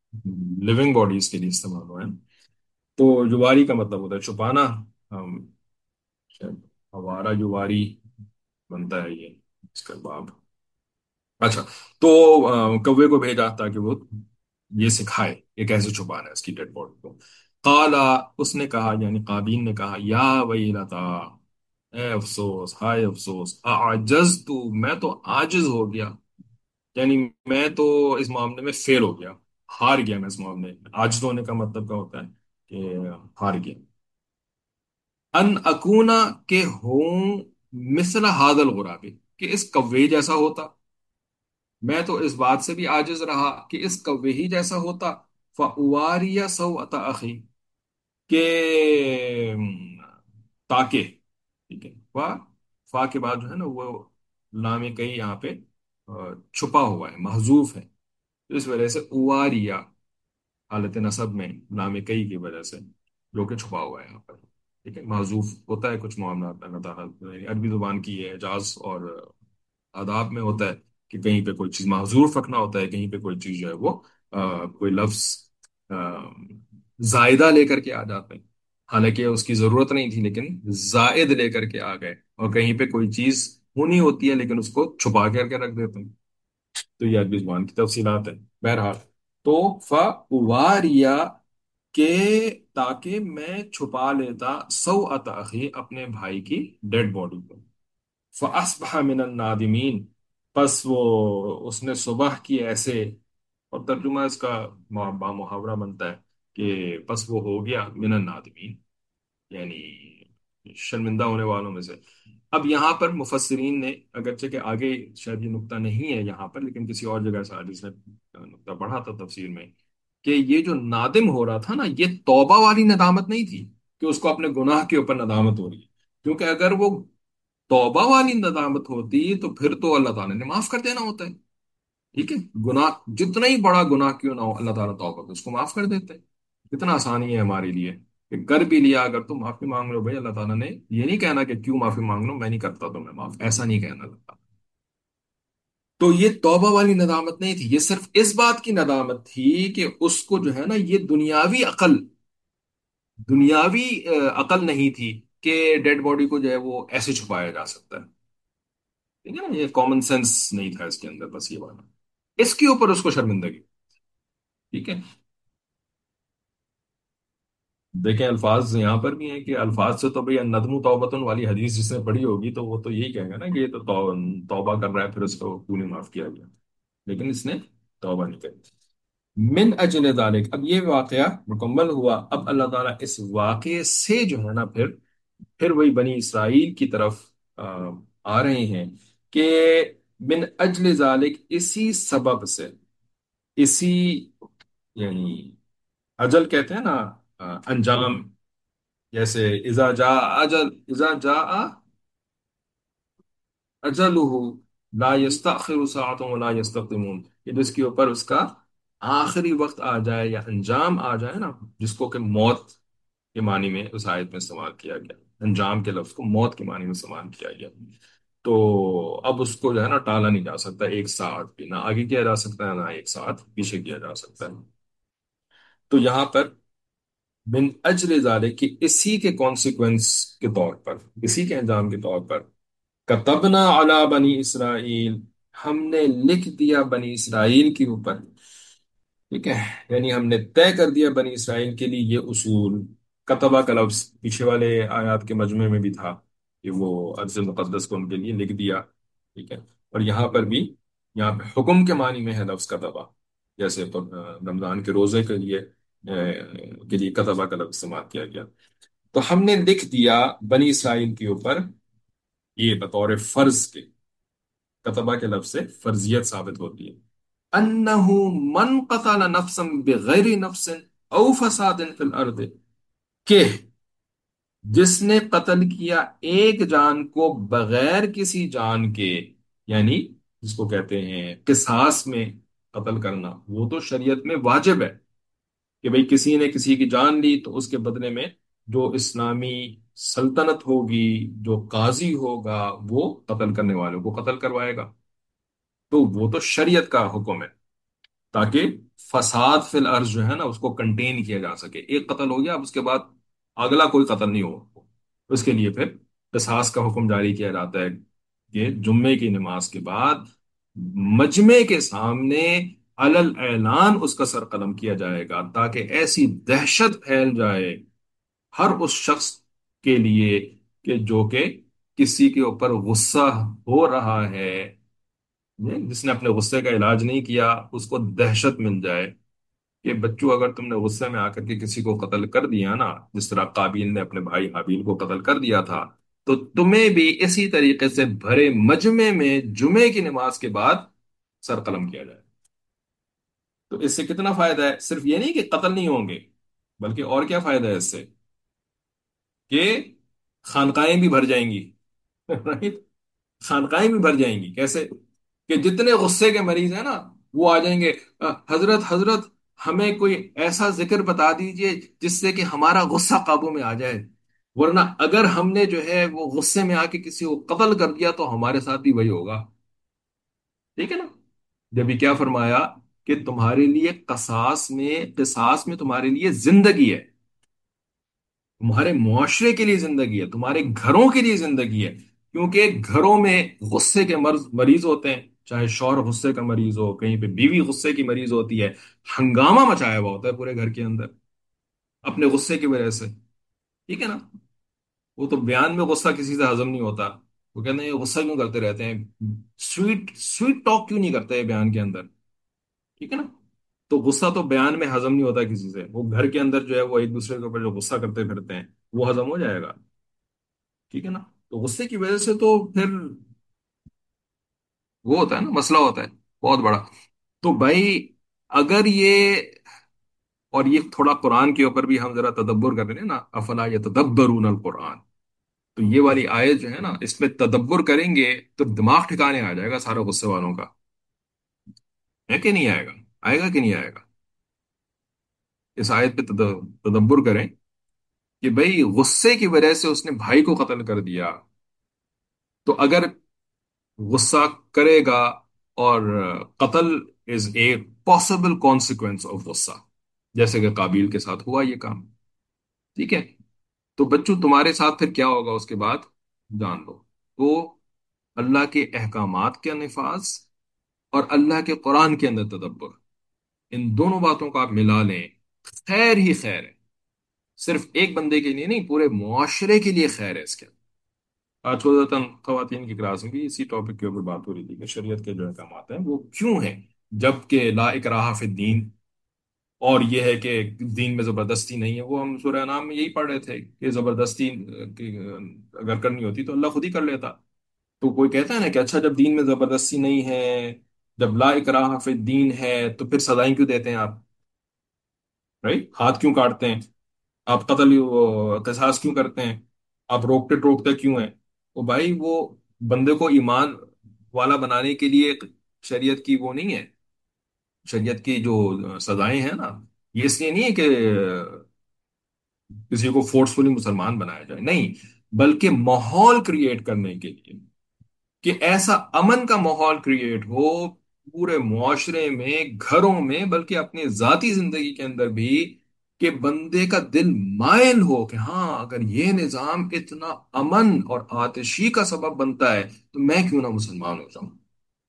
لیونگ باڈیز کے لیے استعمال ہوا ہے، تو جواری کا مطلب ہوتا ہے چھپانا، ہم شاید ہمارا جواری بنتا ہے یہ اس کا باب۔ اچھا، تو آ، کوے کو بھیجا تاکہ وہ یہ سکھائے کہ کیسے چھپانا ہے اس کی ڈیڈ باڈی کو، قالا، اس نے کہا یعنی قابیل نے کہا، یا ویلتا، اے افسوس، ہائے افسوس، اعجزت، میں تو عاجز ہو گیا، یعنی میں تو اس معاملے میں فیل ہو گیا، ہار گیا میں اس معاملے میں، عاجز ہونے کا مطلب کیا ہوتا ہے کہ ہار گیا، ان اکونا، کہ ہوں مثل هذا الغراب، کہ اس کوے جیسا ہوتا، میں تو اس بات سے بھی عاجز رہا کہ اس کوے ہی جیسا ہوتا، فاواری سوءۃ اخی، کہ تاکہ، ٹھیک ہے، فا فا کے بعد جو ہے نا وہ لام کئی یہاں پہ آ، چھپا ہوا ہے، محذوف ہے، تو اس وجہ سے اواریا حالت نصب میں لام کئی کی وجہ سے جو کہ چھپا ہوا ہے یہاں پر، ٹھیک ہے، معذوف ہوتا ہے کچھ معاملات میں، اللہ تعالیٰ یعنی عربی زبان کی یہ اعجاز اور آداب میں ہوتا ہے کہ کہیں پہ کوئی چیز معذوف رکھنا ہوتا ہے، کہیں پہ کوئی چیز جو ہے وہ آ، کوئی لفظ آ، زائدہ لے کر کے آ جاتے ہیں، حالانکہ اس کی ضرورت نہیں تھی لیکن زائد لے کر کے آ گئے، اور کہیں پہ کوئی چیز ہونی ہوتی ہے لیکن اس کو چھپا کر کے رکھ دیتے ہیں، تو یہ عربی زبان کی تفصیلات ہیں۔ بہرحال تو فواریا، کہ تاکہ میں چھپا لیتا سوءۃ اخی، اپنے بھائی کی ڈیڈ باڈی کو، فاصبح من النادمین، پس وہ اس نے صبح کی ایسے، اور ترجمہ اس کا با محاورہ بنتا ہے کہ پس وہ ہو گیا من النادمین، یعنی شرمندہ ہونے والوں میں سے۔ اب یہاں پر مفسرین نے، اگرچہ کہ آگے شاید یہ نقطہ نہیں ہے یہاں پر، لیکن کسی اور جگہ سے حدیث نے نقطہ پڑھا تھا تفسیر میں، کہ یہ جو نادم ہو رہا تھا نا، یہ توبہ والی ندامت نہیں تھی کہ اس کو اپنے گناہ کے اوپر ندامت ہو رہی ہے، کیونکہ اگر وہ توبہ والی ندامت ہوتی تو پھر تو اللہ تعالیٰ نے معاف کر دینا ہوتا ہے۔ ٹھیک ہے، گناہ جتنا ہی بڑا گناہ کیوں نہ ہو، اللہ تعالیٰ توبہ کو اس کو معاف کر دیتے ہیں۔ کتنا آسانی ہے ہمارے لیے کہ کر بھی لیا اگر تم معافی مانگ لو، بھائی اللہ تعالیٰ نے یہ نہیں کہنا کہ کیوں معافی مانگ لو، میں نہیں کرتا تو میں معاف، ایسا نہیں کہنا اللہ۔ تو یہ توبہ والی ندامت نہیں تھی، یہ صرف اس بات کی ندامت تھی کہ اس کو جو ہے نا، یہ دنیاوی عقل، دنیاوی آ، عقل نہیں تھی کہ ڈیڈ باڈی کو جو ہے وہ ایسے چھپایا جا سکتا ہے۔ ٹھیک ہے نا، یہ کامن سینس نہیں تھا اس کے اندر، بس یہ بات، اس کے اوپر اس کو شرمندگی۔ ٹھیک ہے، دیکھیں الفاظ یہاں پر بھی ہیں کہ الفاظ سے تو بھئی ندم توبتن والی حدیث جس نے پڑھی ہوگی تو وہ تو یہی کہے گا نا کہ یہ تو تو- توبہ کر رہا ہے، پھر اس کو کیوں نہیں معاف کیا گیا، لیکن اس نے توبہ نہیں کری۔ من اجل ذالک، اب یہ واقعہ مکمل ہوا، اب اللہ تعالیٰ اس واقعے سے جو ہے نا پھر پھر وہی بنی اسرائیل کی طرف آ, آ رہے ہیں کہ من اجل ذالک، اسی سبب سے، اسی یعنی اجل کہتے ہیں نا آ, انجام، جیسے اذا جاء اجل، اذا جاء اجلہ لا یستأخر ساعۃ ولا یستقدمون، کہ جس کے اوپر اس کا آخری وقت آ جائے یا انجام آ جائے نا، جس کو کہ موت کے معنی میں اس آیت میں استعمال کیا گیا، انجام کے لفظ کو موت کے معنی میں استعمال کیا گیا، تو اب اس کو جو ہے نا ٹالا نہیں جا سکتا، ایک ساتھ بھی نہ آگے کیا جا سکتا ہے نہ ایک ساتھ پیچھے کیا جا سکتا ہے۔ تو یہاں پر من اجل ذالک، کہ اسی کے کانسیکوینس کے طور پر، اسی کے انجام کے طور پر، کتبنا علی بنی اسرائیل، ہم نے لکھ دیا بنی اسرائیل کے اوپر، ٹھیک ہے، یعنی ہم نے طے کر دیا بنی اسرائیل کے لیے یہ اصول۔ کتبہ کا لفظ پیچھے والے آیات کے مجمع میں بھی تھا کہ وہ ارض مقدس کو ان کے لیے لکھ دیا، ٹھیک ہے، اور یہاں پر بھی، یہاں پہ حکم کے معنی میں ہے لفظ کتبہ، جیسے پر رمضان کے روزے کے لیے اہ، کے لیے کتبہ کا لفظ استعمال کیا گیا۔ تو ہم نے لکھ دیا بنی اسرائیل کے اوپر یہ بطور فرض کے، کتبہ کے لفظ سے فرضیت ثابت ہوتی ہے، انہ من قتل نفسا بغیر نفس او فساد فی الارض، کہ جس نے قتل کیا ایک جان کو بغیر کسی جان کے، یعنی جس کو کہتے ہیں قصاص میں قتل کرنا، وہ تو شریعت میں واجب ہے کہ بھئی کسی نے کسی کی جان لی تو اس کے بدلے میں جو اسلامی سلطنت ہوگی، جو قاضی ہوگا، وہ قتل کرنے والوں کو قتل کروائے گا، تو وہ تو شریعت کا حکم ہے، تاکہ فساد فی الارض جو ہے نا اس کو کنٹین کیا جا سکے، ایک قتل ہو گیا، اب اس کے بعد اگلا کوئی قتل نہیں ہو، اس کے لیے پھر قصاص کا حکم جاری کیا جاتا ہے کہ جمعے کی نماز کے بعد مجمع کے سامنے علل اعلان اس کا سر قلم کیا جائے گا، تاکہ ایسی دہشت پھیل جائے ہر اس شخص کے لیے کہ جو کہ کسی کے اوپر غصہ ہو رہا ہے، جس نے اپنے غصے کا علاج نہیں کیا، اس کو دہشت مل جائے کہ بچوں اگر تم نے غصے میں آ کر کے کسی کو قتل کر دیا نا، جس طرح قابیل نے اپنے بھائی حابیل کو قتل کر دیا تھا، تو تمہیں بھی اسی طریقے سے بھرے مجمع میں جمعے کی نماز کے بعد سر قلم کیا جائے۔ تو اس سے کتنا فائدہ ہے؟ صرف یہ نہیں کہ قتل نہیں ہوں گے، بلکہ اور کیا فائدہ ہے اس سے، کہ خانقاہیں بھی بھر جائیں گی right؟ خانقاہیں بھی بھر جائیں گی، کیسے؟ کہ جتنے غصے کے مریض ہیں نا وہ آ جائیں گے، حضرت حضرت ہمیں کوئی ایسا ذکر بتا دیجئے جس سے کہ ہمارا غصہ قابو میں آ جائے، ورنہ اگر ہم نے جو ہے وہ غصے میں آ کے کسی کو قتل کر دیا تو ہمارے ساتھ بھی وہی ہوگا، ٹھیک ہے نا؟ جب یہ کیا فرمایا کہ تمہارے لیے قصاص میں قصاص میں تمہارے لیے زندگی ہے، تمہارے معاشرے کے لیے زندگی ہے، تمہارے گھروں کے لیے زندگی ہے، کیونکہ گھروں میں غصے کے مرض مریض ہوتے ہیں، چاہے شوہر غصے کا مریض ہو، کہیں پہ بیوی غصے کی مریض ہوتی ہے، ہنگامہ مچایا ہوا ہوتا ہے پورے گھر کے اندر اپنے غصے کی وجہ سے، ٹھیک ہے نا؟ وہ تو بیان میں غصہ کسی سے ہضم نہیں ہوتا، وہ کہتے ہیں یہ غصہ کیوں کرتے رہتے ہیں، سویٹ سویٹ ٹاک کیوں نہیں کرتے بیان کے اندر، ٹھیک ہے نا؟ تو غصہ تو بیان میں ہضم نہیں ہوتا کسی سے، وہ گھر کے اندر جو ہے وہ ایک دوسرے کے اوپر جو غصہ کرتے پھرتے ہیں وہ ہضم ہو جائے گا؟ ٹھیک ہے نا؟ تو غصے کی وجہ سے تو پھر وہ ہوتا ہے نا، مسئلہ ہوتا ہے بہت بڑا. تو بھائی اگر یہ، اور یہ تھوڑا قرآن کے اوپر بھی ہم ذرا تدبر کر رہے ہیں نا، افلا یتدبرون القرآن، تو یہ والی آیت جو ہے نا اس میں تدبر کریں گے تو دماغ ٹھکانے آ جائے گا سارا غصے والوں کا. ہے کہ نہیں آئے گا؟ آئے گا کہ نہیں آئے گا؟ اس آیت پہ تد- تدبر کریں کہ بھئی غصے کی وجہ سے اس نے بھائی کو قتل کر دیا. تو اگر غصہ کرے گا، اور قتل is a possible consequence of غصہ، جیسے کہ قابیل کے ساتھ ہوا یہ کام. ٹھیک ہے؟ تو بچوں تمہارے ساتھ پھر کیا ہوگا اس کے بعد جان لو. تو اللہ کے احکامات کا نفاذ اور اللہ کے قرآن کے اندر تدبر، ان دونوں باتوں کو آپ ملا لیں، خیر ہی خیر ہے. صرف ایک بندے کے لیے نہیں، پورے معاشرے کے لیے خیر ہے اس کے. آج خصوصاً خواتین کی کلاس میں بھی اسی ٹاپک کے اوپر بات ہو رہی تھی کہ شریعت کے جو احکامات ہیں وہ کیوں ہیں، جبکہ لا اکراہ فی الدین، اور یہ ہے کہ دین میں زبردستی نہیں ہے. وہ ہم سورہ انعام میں یہی پڑھ رہے تھے کہ زبردستی کہ اگر کرنی ہوتی تو اللہ خود ہی کر لیتا. تو کوئی کہتا ہے نا کہ اچھا جب دین میں زبردستی نہیں ہے، جب لا اکراہ فی الدین ہے، تو پھر سزائیں کیوں دیتے ہیں آپ؟ رائٹ، ہاتھ کیوں کاٹتے ہیں آپ؟ قتل وہ قصاص کیوں کرتے ہیں آپ؟ روکتے ٹوکتے کیوں ہیں؟ وہ بھائی وہ بندے کو ایمان والا بنانے کے لیے شریعت کی وہ نہیں ہے. شریعت کی جو سزائیں ہیں نا، یہ اس لیے نہیں ہے کہ کسی کو فورسفلی مسلمان بنایا جائے، نہیں، بلکہ ماحول کریٹ کرنے کے لیے کہ ایسا امن کا ماحول کریٹ ہو پورے معاشرے میں، گھروں میں، بلکہ اپنی ذاتی زندگی کے اندر بھی، کہ بندے کا دل مائل ہو کہ ہاں اگر یہ نظام اتنا امن اور آتشی کا سبب بنتا ہے تو میں کیوں نہ مسلمان ہو جاؤں.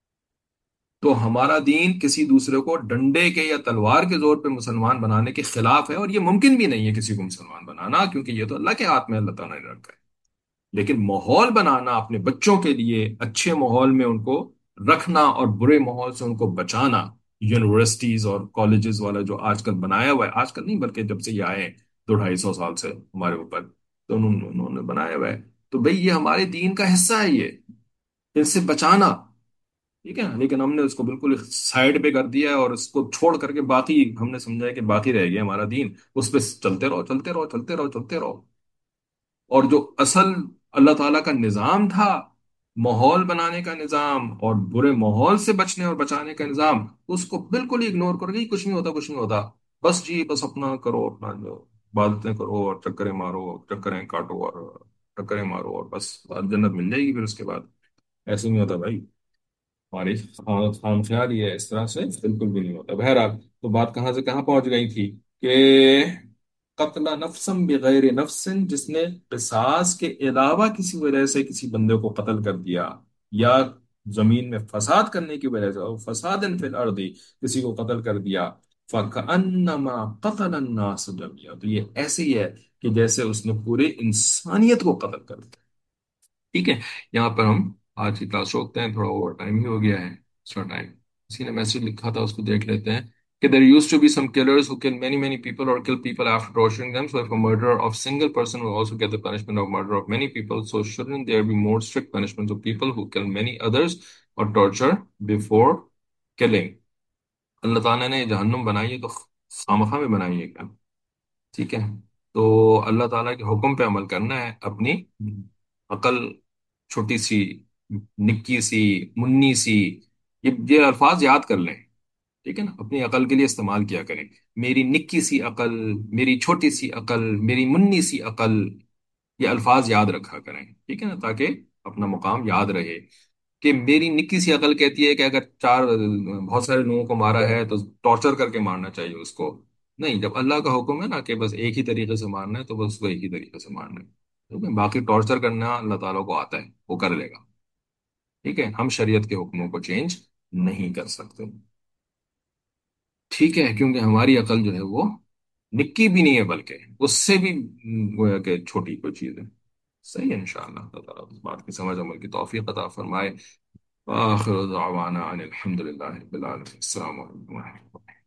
تو ہمارا دین کسی دوسرے کو ڈنڈے کے یا تلوار کے زور پہ مسلمان بنانے کے خلاف ہے، اور یہ ممکن بھی نہیں ہے کسی کو مسلمان بنانا، کیونکہ یہ تو اللہ کے ہاتھ میں اللہ تعالیٰ نے رکھا ہے. لیکن ماحول بنانا اپنے بچوں کے لیے، اچھے ماحول میں ان کو رکھنا اور برے ماحول سے ان کو بچانا، یونیورسٹیز اور کالجز والا جو آج کل بنایا ہوا ہے، آج کل نہیں بلکہ جب سے یہ آئے ہیں دو ڈھائی سو سال سے ہمارے اوپر، تو انہوں نے انہوں نے بنایا ہوا ہے. تو بھئی یہ ہمارے دین کا حصہ ہے، یہ ان سے بچانا. ٹھیک ہے نا؟ لیکن ہم نے اس کو بالکل سائڈ پہ کر دیا ہے، اور اس کو چھوڑ کر کے باقی ہم نے سمجھا ہے کہ باقی رہ گیا ہمارا دین، اس پہ چلتے رہو چلتے رہو چلتے رہو چلتے رہو. اور جو اصل اللہ تعالیٰ کا نظام تھا، ماحول بنانے کا نظام اور برے ماحول سے بچنے اور بچانے کا نظام، اس کو بالکل ہی اگنور کر گئی. کچھ نہیں ہوتا کچھ نہیں ہوتا، بس جی بس اپنا کرو، اپنا جو عبادتیں کرو اور چکریں مارو، چکریں کاٹو اور چکریں مارو، اور بس جنت مل جائے گی پھر اس کے بعد. ایسے نہیں ہوتا بھائی. ہماری خام خام خیال یہ ہے، اس طرح سے بالکل بھی نہیں ہوتا. بہرحال تو بات کہاں سے کہاں پہنچ گئی تھی کہ قتل نفسم بغیر نفس، جس نے قصاص کے علاوہ کسی وجہ سے کسی بندے کو قتل کر دیا، یا زمین میں فساد کرنے کی وجہ سے، اور فساد فی الارض، کسی کو قتل کر دیا، فکأنما قتل الناس جميعا، تو یہ ایسے ہی ہے کہ جیسے اس نے پورے انسانیت کو قتل کر دیا. ٹھیک ہے؟ یہاں پر ہم آج کی کلاس روکتے ہیں، تھوڑا اوور ٹائم ہی ہو گیا ہے. ایکسٹرا ٹائم کسی نے میسج لکھا تھا، اس کو دیکھ لیتے ہیں کہ there used to be some killers who kill many many people or kill people after torturing them, so if a murderer of single person will also get the punishment of murder of many people, so shouldn't there be more strict punishments of people who kill many others or torture before killing. اللہ تعالیٰ نے جہنم بنائی ہے تو خامخواہ میں بنائی ہے کیا؟ ٹھیک ہے؟ تو اللہ تعالیٰ کے حکم پہ عمل کرنا ہے. اپنی عقل چھوٹی سی، نکی سی، منی سی، یہ یہ الفاظ یاد کر لیں. ٹھیک ہے نا؟ اپنی عقل کے لیے استعمال کیا کریں. میری نکی سی عقل، میری چھوٹی سی عقل، میری منی سی عقل، یہ الفاظ یاد رکھا کریں. ٹھیک ہے نا؟ تاکہ اپنا مقام یاد رہے. کہ میری نکی سی عقل کہتی ہے کہ اگر چار بہت سارے لوگوں کو مارا ہے تو ٹارچر کر کے مارنا چاہیے اس کو. نہیں، جب اللہ کا حکم ہے نا کہ بس ایک ہی طریقے سے مارنا ہے تو بس اس کو ایک ہی طریقے سے مارنا ہے. ٹھیک ہے؟ باقی ٹارچر کرنا اللہ تعالیٰ کو آتا ہے، وہ کر لے گا. ٹھیک ہے؟ ہم شریعت کے حکموں کو چینج نہیں کر سکتے. ٹھیک ہے؟ کیونکہ ہماری عقل جو ہے وہ نکی بھی نہیں ہے، بلکہ اس سے بھی وہ ہے کہ چھوٹی کوئی چیز ہے. صحیح ہے. انشاءاللہ اللہ تعالیٰ اس بات کی سمجھ عمل کی توفیق عطا فرمائے. آخر دعوانا ان الحمد للہ رب العالمین. السلام علیکم ورحمۃ اللہ.